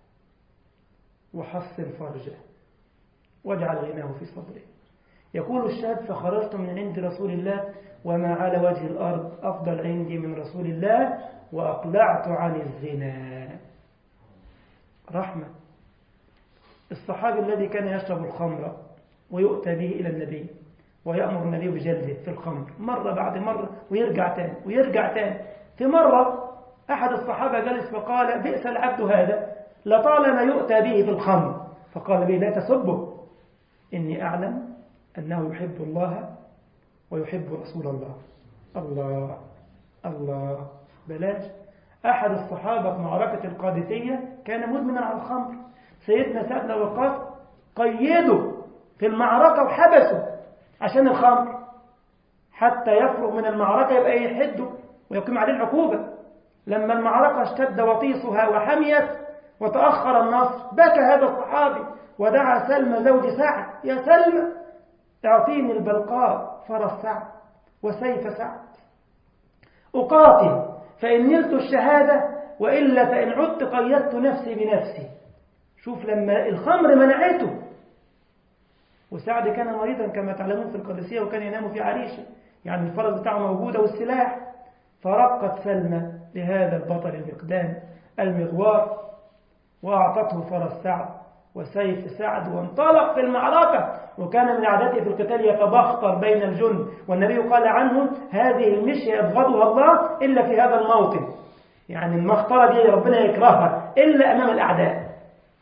وحصن فرجه واجعل غناه في صدره. يقول الشاب فخرجت من عند رسول الله وما على وجه الأرض أفضل عندي من رسول الله وأقلعت عن الزنا. رحمة. الصحابي الذي كان يشرب الخمر ويؤتى به إلى النبي ويأمر النبي بجلده في الخمر مرة بعد مرة ويرجع تاني ويرجع تاني. في مرة أحد الصحابة جلس فقال بئس العبد هذا لطالما يؤتى به في الخمر. فقال به لا تسبه، إني أعلم أنه يحب الله ويحب رسول الله. الله الله بلاش. أحد الصحابة في معركة القادسية كان مدمنا على الخمر، سيدنا سعد بن وقاص قيده في المعركة وحبسه عشان الخمر حتى يفرغ من المعركة يبقى يحده ويقيم عليه العقوبة. لما المعركة اشتد وطيسها وحميت وتأخر النصر بكى هذا الصحابي ودعا سلمى زوج سعد يا سلمى اعطيني البلقاء فرس سعد وسيف سعد أقاتل، فإن نلت الشهادة وإلا فإن عدت قيدت نفسي بنفسي. شوف لما الخمر منعته. وسعد كان مريضا كما تعلمون في القادسية، وكان ينام في عريشه، يعني الفرس بتاعه موجودة والسلاح. فرقت سلمى لهذا البطل المقدام المغوار، وأعطته فرس سعد وسيف سعد، وانطلق في المعركة. وكان من عادته في القتال يتبختر بين الجند، والنبي قال عنه: هذه المشية يبغضها الله إلا في هذا الموطن. يعني المخطرة دي ربنا يكرهها إلا أمام الأعداء.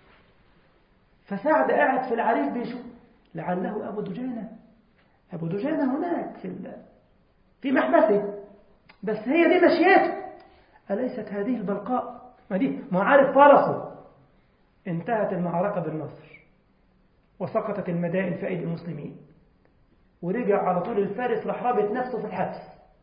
فسعد قاعد في العريش بيشوف لعله أبو دجانة. أبو دجانة هناك في في محبسه، بس هي دي مشيته. أليست هذه البلقاء؟ ما دي ما عارف فرسه. انتهت المعركة بالنصر، وسقطت المدائن في أيدي المسلمين، ورجع على طول الفارس راح رابط نفسه في الحبس.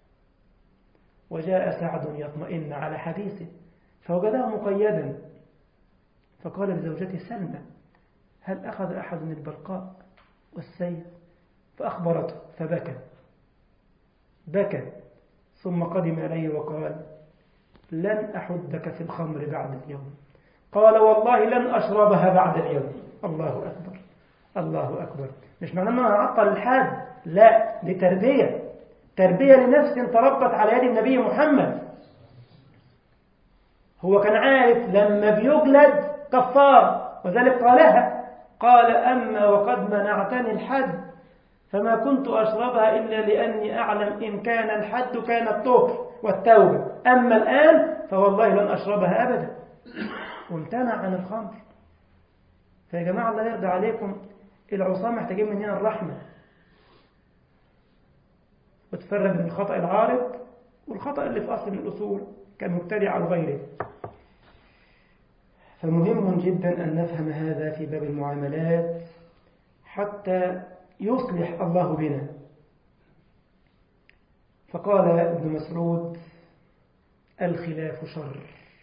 وجاء سعد يطمئن على حديثه فوجده مقيدا، فقال لزوجته سلمى: هل أخذ أحد من البلقاء والسيف؟ فأخبرته فبكى بكى ثم قدم إليه وقال: لن أحدك في الخمر بعد اليوم. قال: والله لن أشربها بعد اليوم. الله أكبر الله أكبر. مش معنى أنه عطل الحد، لا، دي تربية تربية لنفس تربت على يد النبي محمد. هو كان عارف لما بيجلد كفار، وذلك قالها، قال: أما وقد منعتني الحد فما كنت أشربها إلا لأني أعلم إن كان الحد كان الطهر والتوبة، أما الآن فوالله لن أشربها أبدا. وامتنع عن الخمر. فيا جماعة الله يرضى عليكم، العصام محتاجين مننا الرحمة، وتفرق بين الخطأ العارض والخطأ اللي في أصل من الأصول كمبتدع أو غيره. فمهم جدا أن نفهم هذا في باب المعاملات حتى يصلح الله بنا. فقال ابن مسعود: الخلاف شر.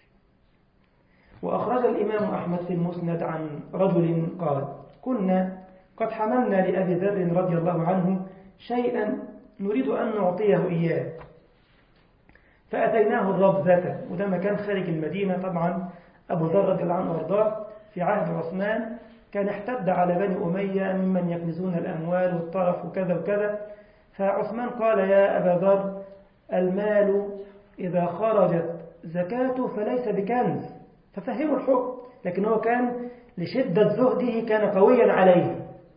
وأخرج الإمام أحمد في المسند عن رجل قال: كنا قد حملنا لأبي ذر رضي الله عنه شيئا نريد أن نعطيه إياه، فأتيناه الربذة، وده مكان خارج المدينة. طبعا أبو ذر رضي الله عنه وارضاه في عهد عثمان كان احتد على بني أمية ممن يكنزون الأموال والطرف وكذا وكذا. فعثمان قال: يا أبا ذر، المال إذا خرجت زكاته فليس بكنز، ففهموا الحكم. لكن هو كان لشدة زهده كان قويا عليه،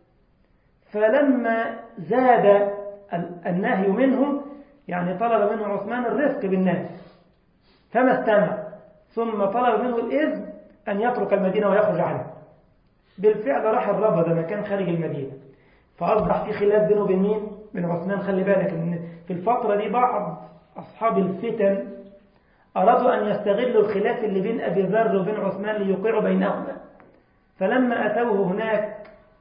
فلما زاد النهي منه يعني طلب منه عثمان الرفق بالناس فما استمع، ثم طلب منه الإذن أن يترك المدينة ويخرج عنها. بالفعل راح الربذة مكان خارج المدينة، فأصبح في خلاف بينه وبين مين؟ بين عثمان. خلي بالك إن في الفترة دي بعض أصحاب الفتن أرادوا أن يستغلوا الخلاف اللي بين أبي ذر وبين عثمان ليوقعوا بينهما. فلما أتوه هناك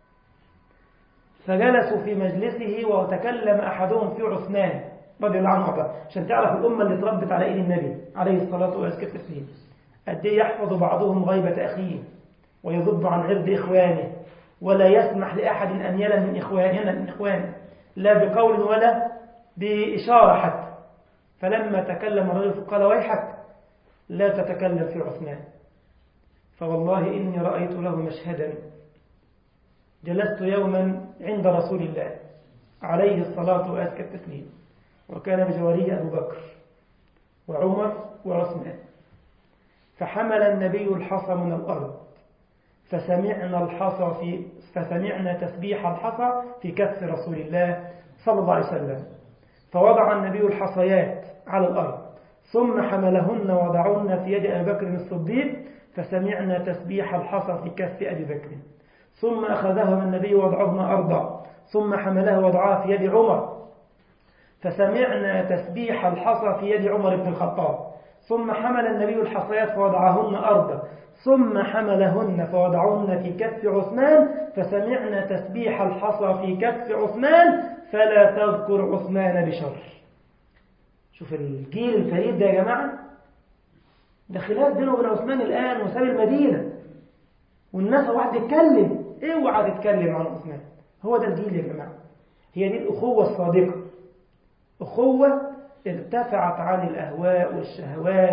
فجلسوا في مجلسه وتكلم أحدهم في عثمان رضي الله عنه، عشان تعرف الأمة اللي تربت على إيد النبي عليه الصلاة والسلام قد إيه يحفظ بعضهم غيبة أخيه ويضب عن عرض إخوانه، ولا يسمح لأحد أن يلم من إخوانه من إخوانه لا بقول ولا بإشارة حتى. فلما تكلم الرجل قال: ويحك لا تتكلم في عثمان، فوالله إني رأيت له مشهدا. جلست يوما عند رسول الله عليه الصلاة وأزكى التسليم، وكان بجواريه أبو بكر وعمر وعثمان، فحمل النبي الحصى من الأرض فسمعنا الحصى في فسمعنا تسبيح الحصى في كف رسول الله صلى الله عليه وسلم، فوضع النبي الحصيات على الأرض ثم حملهن وضعهن في يد أبي بكر الصديق فسمعنا تسبيح الحصى في كف أبي بكر، ثم أخذهما النبي وضعهن أرضا ثم حملها وضعها في يد عمر فسمعنا تسبيح الحصى في يد عمر بن الخطاب، ثم حمل النبي الحصيات فوضعهن أرضا ثم حملهن فوضعهن في كف عثمان فسمعنا تسبيح الحصى في كف عثمان فلا تذكر عثمان بشر. شوف الجيل الفريد ده يا جماعة، ده خلاف بينه وبين عثمان الآن وساب المدينة والناس واحد يتكلم، اوعى تتكلم عن عثمان. هو ده الجيل يا جماعة، هي دي الأخوة الصادقة، أخوة ارتفعت عن الأهواء والشهوات،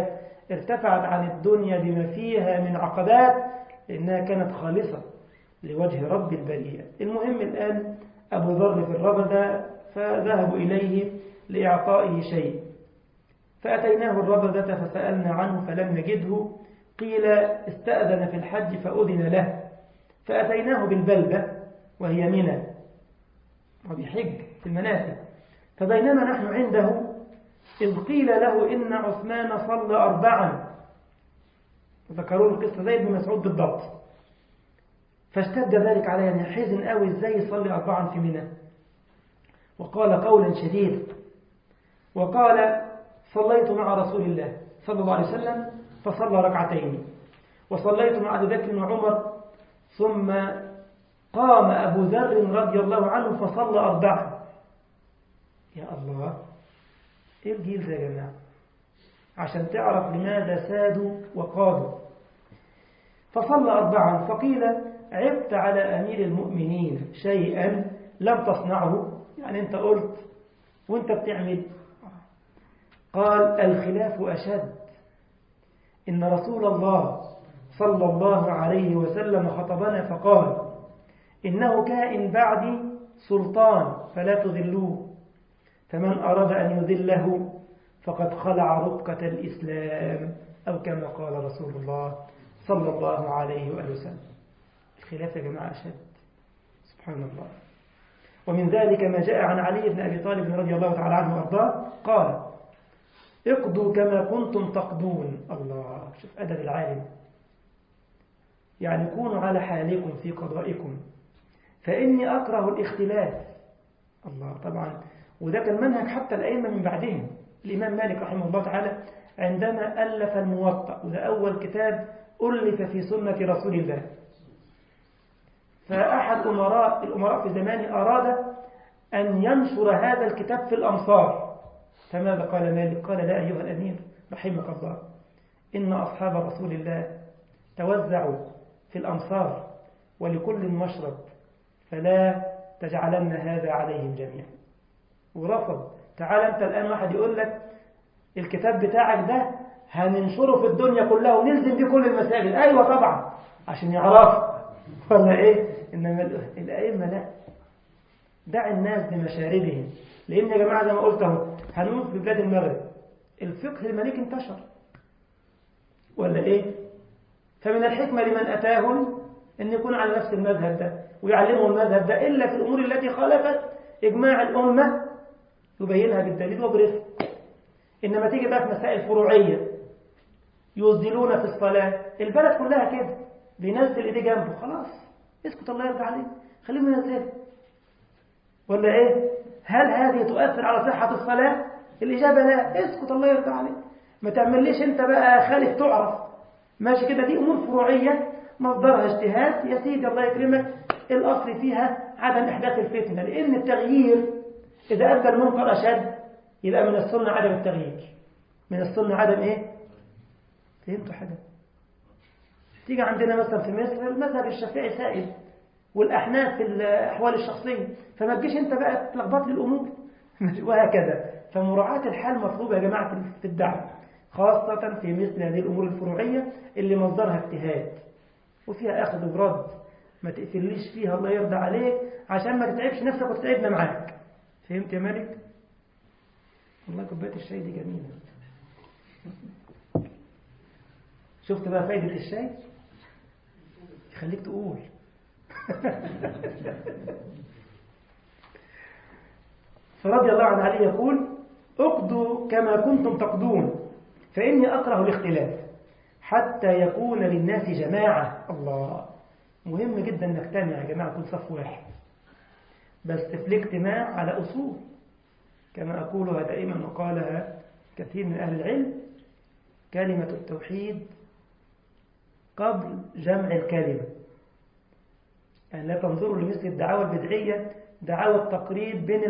ارتفعت عن الدنيا بما فيها من عقبات لأنها كانت خالصة لوجه رب البرية. المهم الآن أبو ذر في الربذة، فذهبوا إليه لإعطائه شيء، فأتيناه الربذة فسألنا عنه فلم نجده، قيل استأذن في الحج فأذن له، فأتيناه بالبلدة وهي منى وبحج في المناسك، فبينما نحن عنده إذ قيل له إن عثمان صلى أربعا، ذكروا القصة زي ابن مسعود بالضبط، فاشتد ذلك عليه، يعني حزن قوي ازاي يصلي أربعا في منى، وقال قولا شديد، وقال صليت مع رسول الله صلى الله عليه وسلم فصلى ركعتين، وصليت مع أبي بكر وعمر، ثم قام أبو ذر رضي الله عنه فصلى أربعا. يا الله، إيه الجيل ده يا جماعة؟ عشان تعرف لماذا سادوا وقادوا. فصلى أربعا، فقيل عبت على أمير المؤمنين شيئا لم تصنعه، يعني أنت قلت وأنت بتعمل. قال الخلاف أشد، إن رسول الله صلى الله عليه وسلم خطبنا فقال إنه كائن بعدي سلطان فلا تذلوه، فمن أراد أن يذله فقد خلع ربقة الإسلام، أو كما قال رسول الله صلى الله عليه وآله وسلم. الخلاف يا جماعة أشد، سبحان الله. ومن ذلك ما جاء عن علي بن أبي طالب رضي الله تعالى عنه وأرضاه قال اقضوا كما كنتم تقضون. الله، شوف أدب العالم، يعني كونوا على حالكم في قضائكم فإني أكره الاختلاف. الله، طبعا وده كان منهج حتى الأئمة من بعدهم. الإمام مالك رحمه الله تعالى عندما ألف الموطأ، وده أول كتاب ألف في سنة رسول الله، فأحد أمراء الأمراء في زمانه أراد أن ينشر هذا الكتاب في الأمصار، فماذا قال مالك؟ قال لا أيها الأمير رحمك الله، إن أصحاب رسول الله توزعوا في الأمصار ولكل مشرب، فلا تجعلن هذا عليهم جميعا. ورفض. تعال أنت الآن واحد يقول لك الكتاب بتاعك ده هننشره في الدنيا كلها ونلزم بيه كل المساجد، أيوة طبعا عشان يعرف ولا إيه. إنما الأئمة لا، دع الناس بمشاربهم، لأن يا جماعة زي ما قلت اهو هنقول في بلاد المغرب الفقه المالكي انتشر ولا إيه؟ فمن الحكمة لمن أتاهم أن يكون على نفس المذهب ده ويعلمه المذهب ده، إلا في الأمور التي خالفت إجماع الأمة يبينها بالدليل وبرفق. إنما تيجي بقى في مسائل فروعية يوزلون في الصلاة، البلد كلها كده بينزل إيديه جنبه، خلاص اسكت الله يرضى عليه خليهم ينزل ولا إيه؟ هل هذه تؤثر على صحة الصلاة؟ الإجابة لا، اسكت الله يرضى عليه، ما تعمليش أنت بقى خالف تعرف ماشي كده. دي أمور فروعية مصدرها اجتهاد يا سيدي الله يكرمك، الأصل فيها عدم إحداث الفتنة، لأن التغيير إذا أدى المنكر أشد يبقى من السنة عدم التغيير، من السنة عدم إيه؟ فهمتوا حاجة؟ تيجي عندنا مثلا في مصر المذهب الشافعي سائد والأحناف في الأحوال الشخصية، فما تجيش أنت بقى تلخبط لي الأمور وهكذا. فمراعاة الحال مطلوبة يا جماعة في الدعوة، خاصة في مثل هذه الأمور الفروعية اللي مصدرها اجتهاد وفيها أخذ ورد، ما تقفليش فيها الله يرضى عليك عشان ما تتعبش نفسك وتتعبنا معاك. فهمت يا مالك؟ والله كوباية الشاي دي جميلة. شفت بقى فايدة الشاي؟ يخليك تقول. فرضي الله عن علي يقول اقضوا كما كنتم تقضون فإني أكره الاختلاف حتى يكون للناس جماعة. الله، مهم جدا نجتمع يا جماعة، كل صف واحد، بس في الاجتماع على أصول كما أقولها دائما وقالها كثير من أهل العلم، كلمة التوحيد قبل جمع الكلمة. يعني لا تنظروا لمثل الدعاوى البدعية دعاوى التقريب بين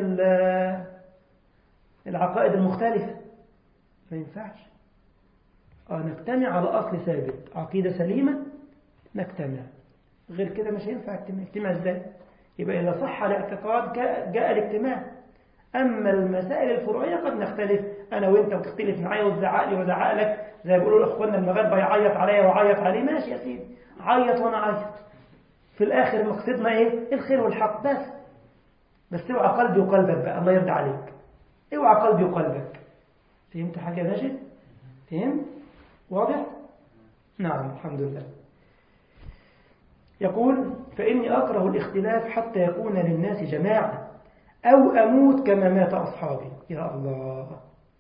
العقائد المختلفة، ما ينفعش. آه نجتمع على أصل ثابت، عقيدة سليمة نجتمع، غير كده مش هينفع اجتماع. اجتماع ازاي؟ يبقى إذا صح الاعتقاد جاء الاجتماع. أما المسائل الفروعية قد نختلف، أنا وأنت وتختلف معايا وتزعق لي وزعق لك زي ما بيقولوا إخواننا المغاربة يعيط عليا وعيط عليه، ماشي يا سيدي، عيط وأنا عيط، في الآخر مقصدنا إيه؟ الخير والحق بس. بس اوعى قلبي وقلبك بقى، الله يرضى عليك، اوعى قلبي وقلبك. فهمت حاجة يا ماجد؟ فهمت؟ واضح؟ نعم الحمد لله. يقول فإني أكره الاختلاف حتى يكون للناس جماعة أو أموت كما مات أصحابي. يا الله.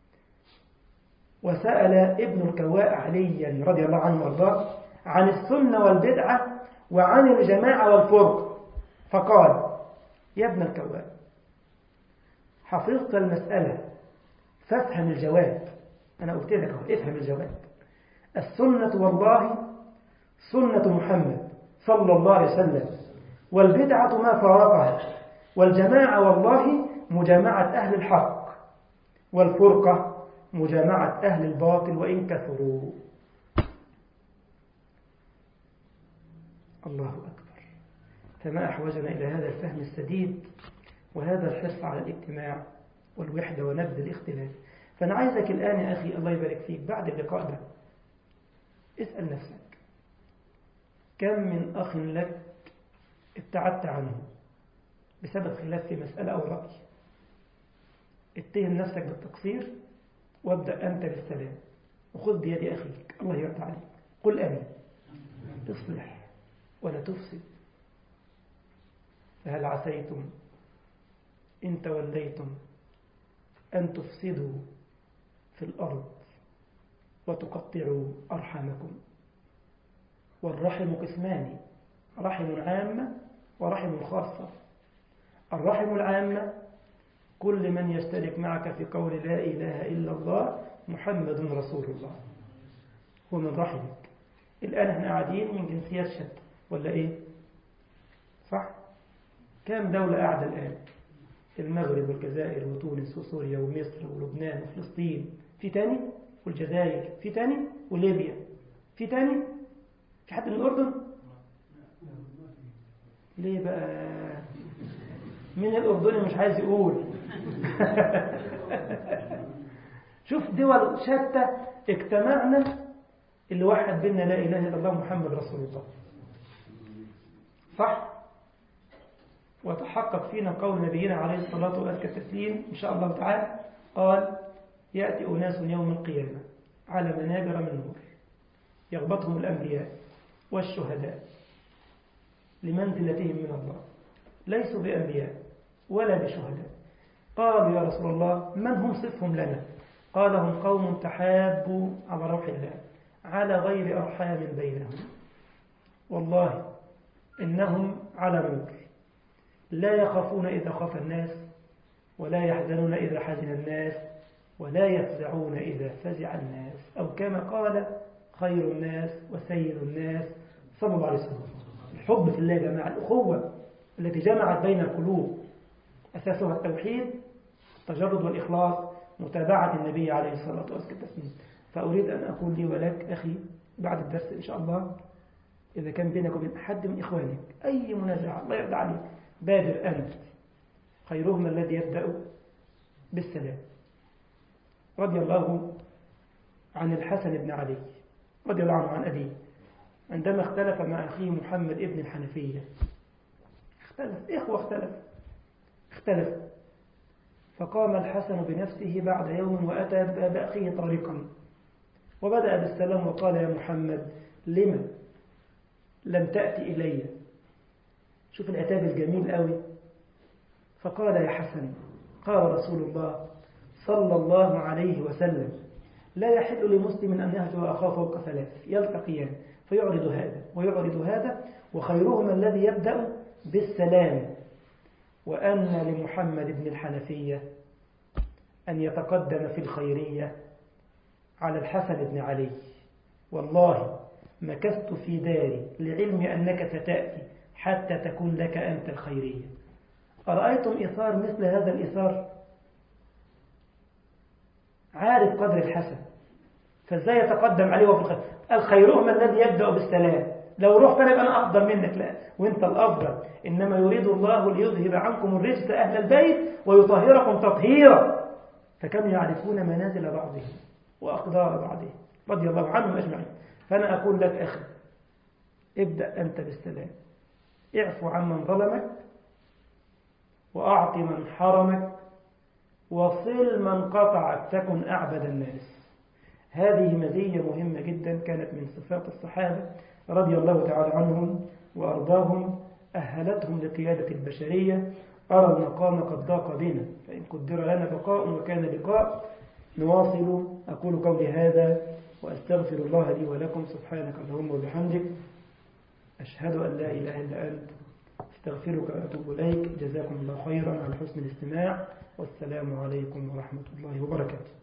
وسأل ابن الكواء عليا رضي الله عنه وارضاه عن السنة والبدعة وعن الجماعة والفرق، فقال يا ابن الكواء حفظت المسألة فافهم الجواب. أنا قلت لك أهو افهم الجواب. السنة والله سنة محمد صلى الله عليه وسلم، والبدعة ما فارقها، والجماعة والله مجامعة أهل الحق، والفرقة مجامعة أهل الباطل وإن كثروا. الله أكبر. فما أحوجنا إلى هذا الفهم السديد وهذا الحرص على الاجتماع والوحدة ونبذ الاختلاف. فأنا عايزك الآن يا أخي الله يبارك فيك بعد اللقاء ده اسأل نفسك كم من أخ لك ابتعدت عنه بسبب خلاف في مسألة أو رأي. اتهم نفسك بالتقصير وابدأ أنت بالسلام وخذ بيد أخيك الله يرضى عليك، قل آمين. تصلح ولا تفسد. فهل عسيتم إن توليتم أن تفسدوا في الأرض وتقطعوا أرحامكم. والرحم قسمان، رحم عامة ورحم خاصة. الرحم العامة كل من يشترك معك في قول لا إله إلا الله محمد رسول الله هو من رحمك. الآن احنا قاعدين من جنسيات شتى ولا إيه؟ صح؟ كم دولة قاعدة الآن؟ المغرب والجزائر وتونس وسوريا ومصر ولبنان وفلسطين، في تاني؟ والجزائر في تاني؟ وليبيا في تاني؟ في حد من الأردن؟ ليه بقى؟ مين الأردني مش عايز يقول؟ شوف دول شتى اجتمعنا اللي وحد بيننا لا إله إلا الله محمد رسول الله. صح؟ وتحقق فينا قول نبينا عليه الصلاة والتسليم إن شاء الله تعالى، قال يأتي أناس يوم القيامة على منابر من نور يغبطهم الأنبياء والشهداء لمنزلتهم من الله، ليسوا بأنبياء ولا بشهداء. قالوا يا رسول الله من هم صفهم لنا؟ قال هم قوم تحابوا على روح الله على غير أرحام بينهم، والله إنهم على نور لا يخافون إذا خاف الناس ولا يحزنون إذا حزن الناس ولا يفزعون إذا فزع الناس، أو كما قال خير الناس وسيد الناس صلى الله عليه وسلم. الحب في الله يا جماعة، الأخوة التي جمعت بين القلوب أساسها التوحيد، التجرد والإخلاص، متابعة النبي عليه الصلاة والسلام. فأريد أن أقول لي ولك أخي بعد الدرس إن شاء الله، إذا كان بينك وبين أحد من إخوانك أي منازعة الله يرضى عليك بادر أنت. خيرهم الذي يبدأ بالسلام. رضي الله عن الحسن بن علي رضي الله عنه عن أبيه عندما اختلف مع أخيه محمد ابن الحنفية، اختلف إخوة اختلف اختلف فقام الحسن بنفسه بعد يوم وأتى بأخيه طارقا وبدأ بالسلام وقال يا محمد لما لم تأتي إلي؟ شوف العتاب الجميل قوي. فقال يا حسن قال رسول الله صلى الله عليه وسلم لا يحل لمسلم أن يهجر أخاه فوق ثلاث يلتقيان فيعرض هذا ويعرض هذا وخيرهما الذي يبدأ بالسلام. وأن لمحمد بن الحنفية أن يتقدم في الخيرية على الحسن بن علي. والله مكثت في داري لعلم أنك ستأتي حتى تكون لك أنت الخيرية. أرأيتم إثار مثل هذا الإثار؟ عارف قدر الحسن فازاي يتقدم عليه وفي الخير؟ الخيرهما الذي يبدأ بالسلام. لو رحت أنا يبقى أنا أفضل منك، لا وإنت الأفضل. إنما يريد الله ليذهب عنكم الرجس أهل البيت ويطهركم تطهيرا. فكانوا يعرفون منازل بعضهم وأقدار بعضهم رضي الله عنهم أجمعين. فأنا أقول لك أخي، ابدأ أنت بالسلام، اعفو عمن ظلمك، وأعط من حرمك، وصل من قطعك، تكن أعبد الناس. هذه مزية مهمة جدا كانت من صفات الصحابة رضي الله تعالى عنهم وأرضاهم، أهلتهم لقيادة البشرية. أرى المقام قد ضاق بنا، فإن قدر لنا بقاء وكان لقاء نواصل. أقول قولي هذا وأستغفر الله لي ولكم. سبحانك اللهم وبحمدك، أشهد أن لا إله إلا أنت، استغفرك وأتوب إليك. جزاكم الله خيرا على حسن الاستماع، والسلام عليكم ورحمة الله وبركاته.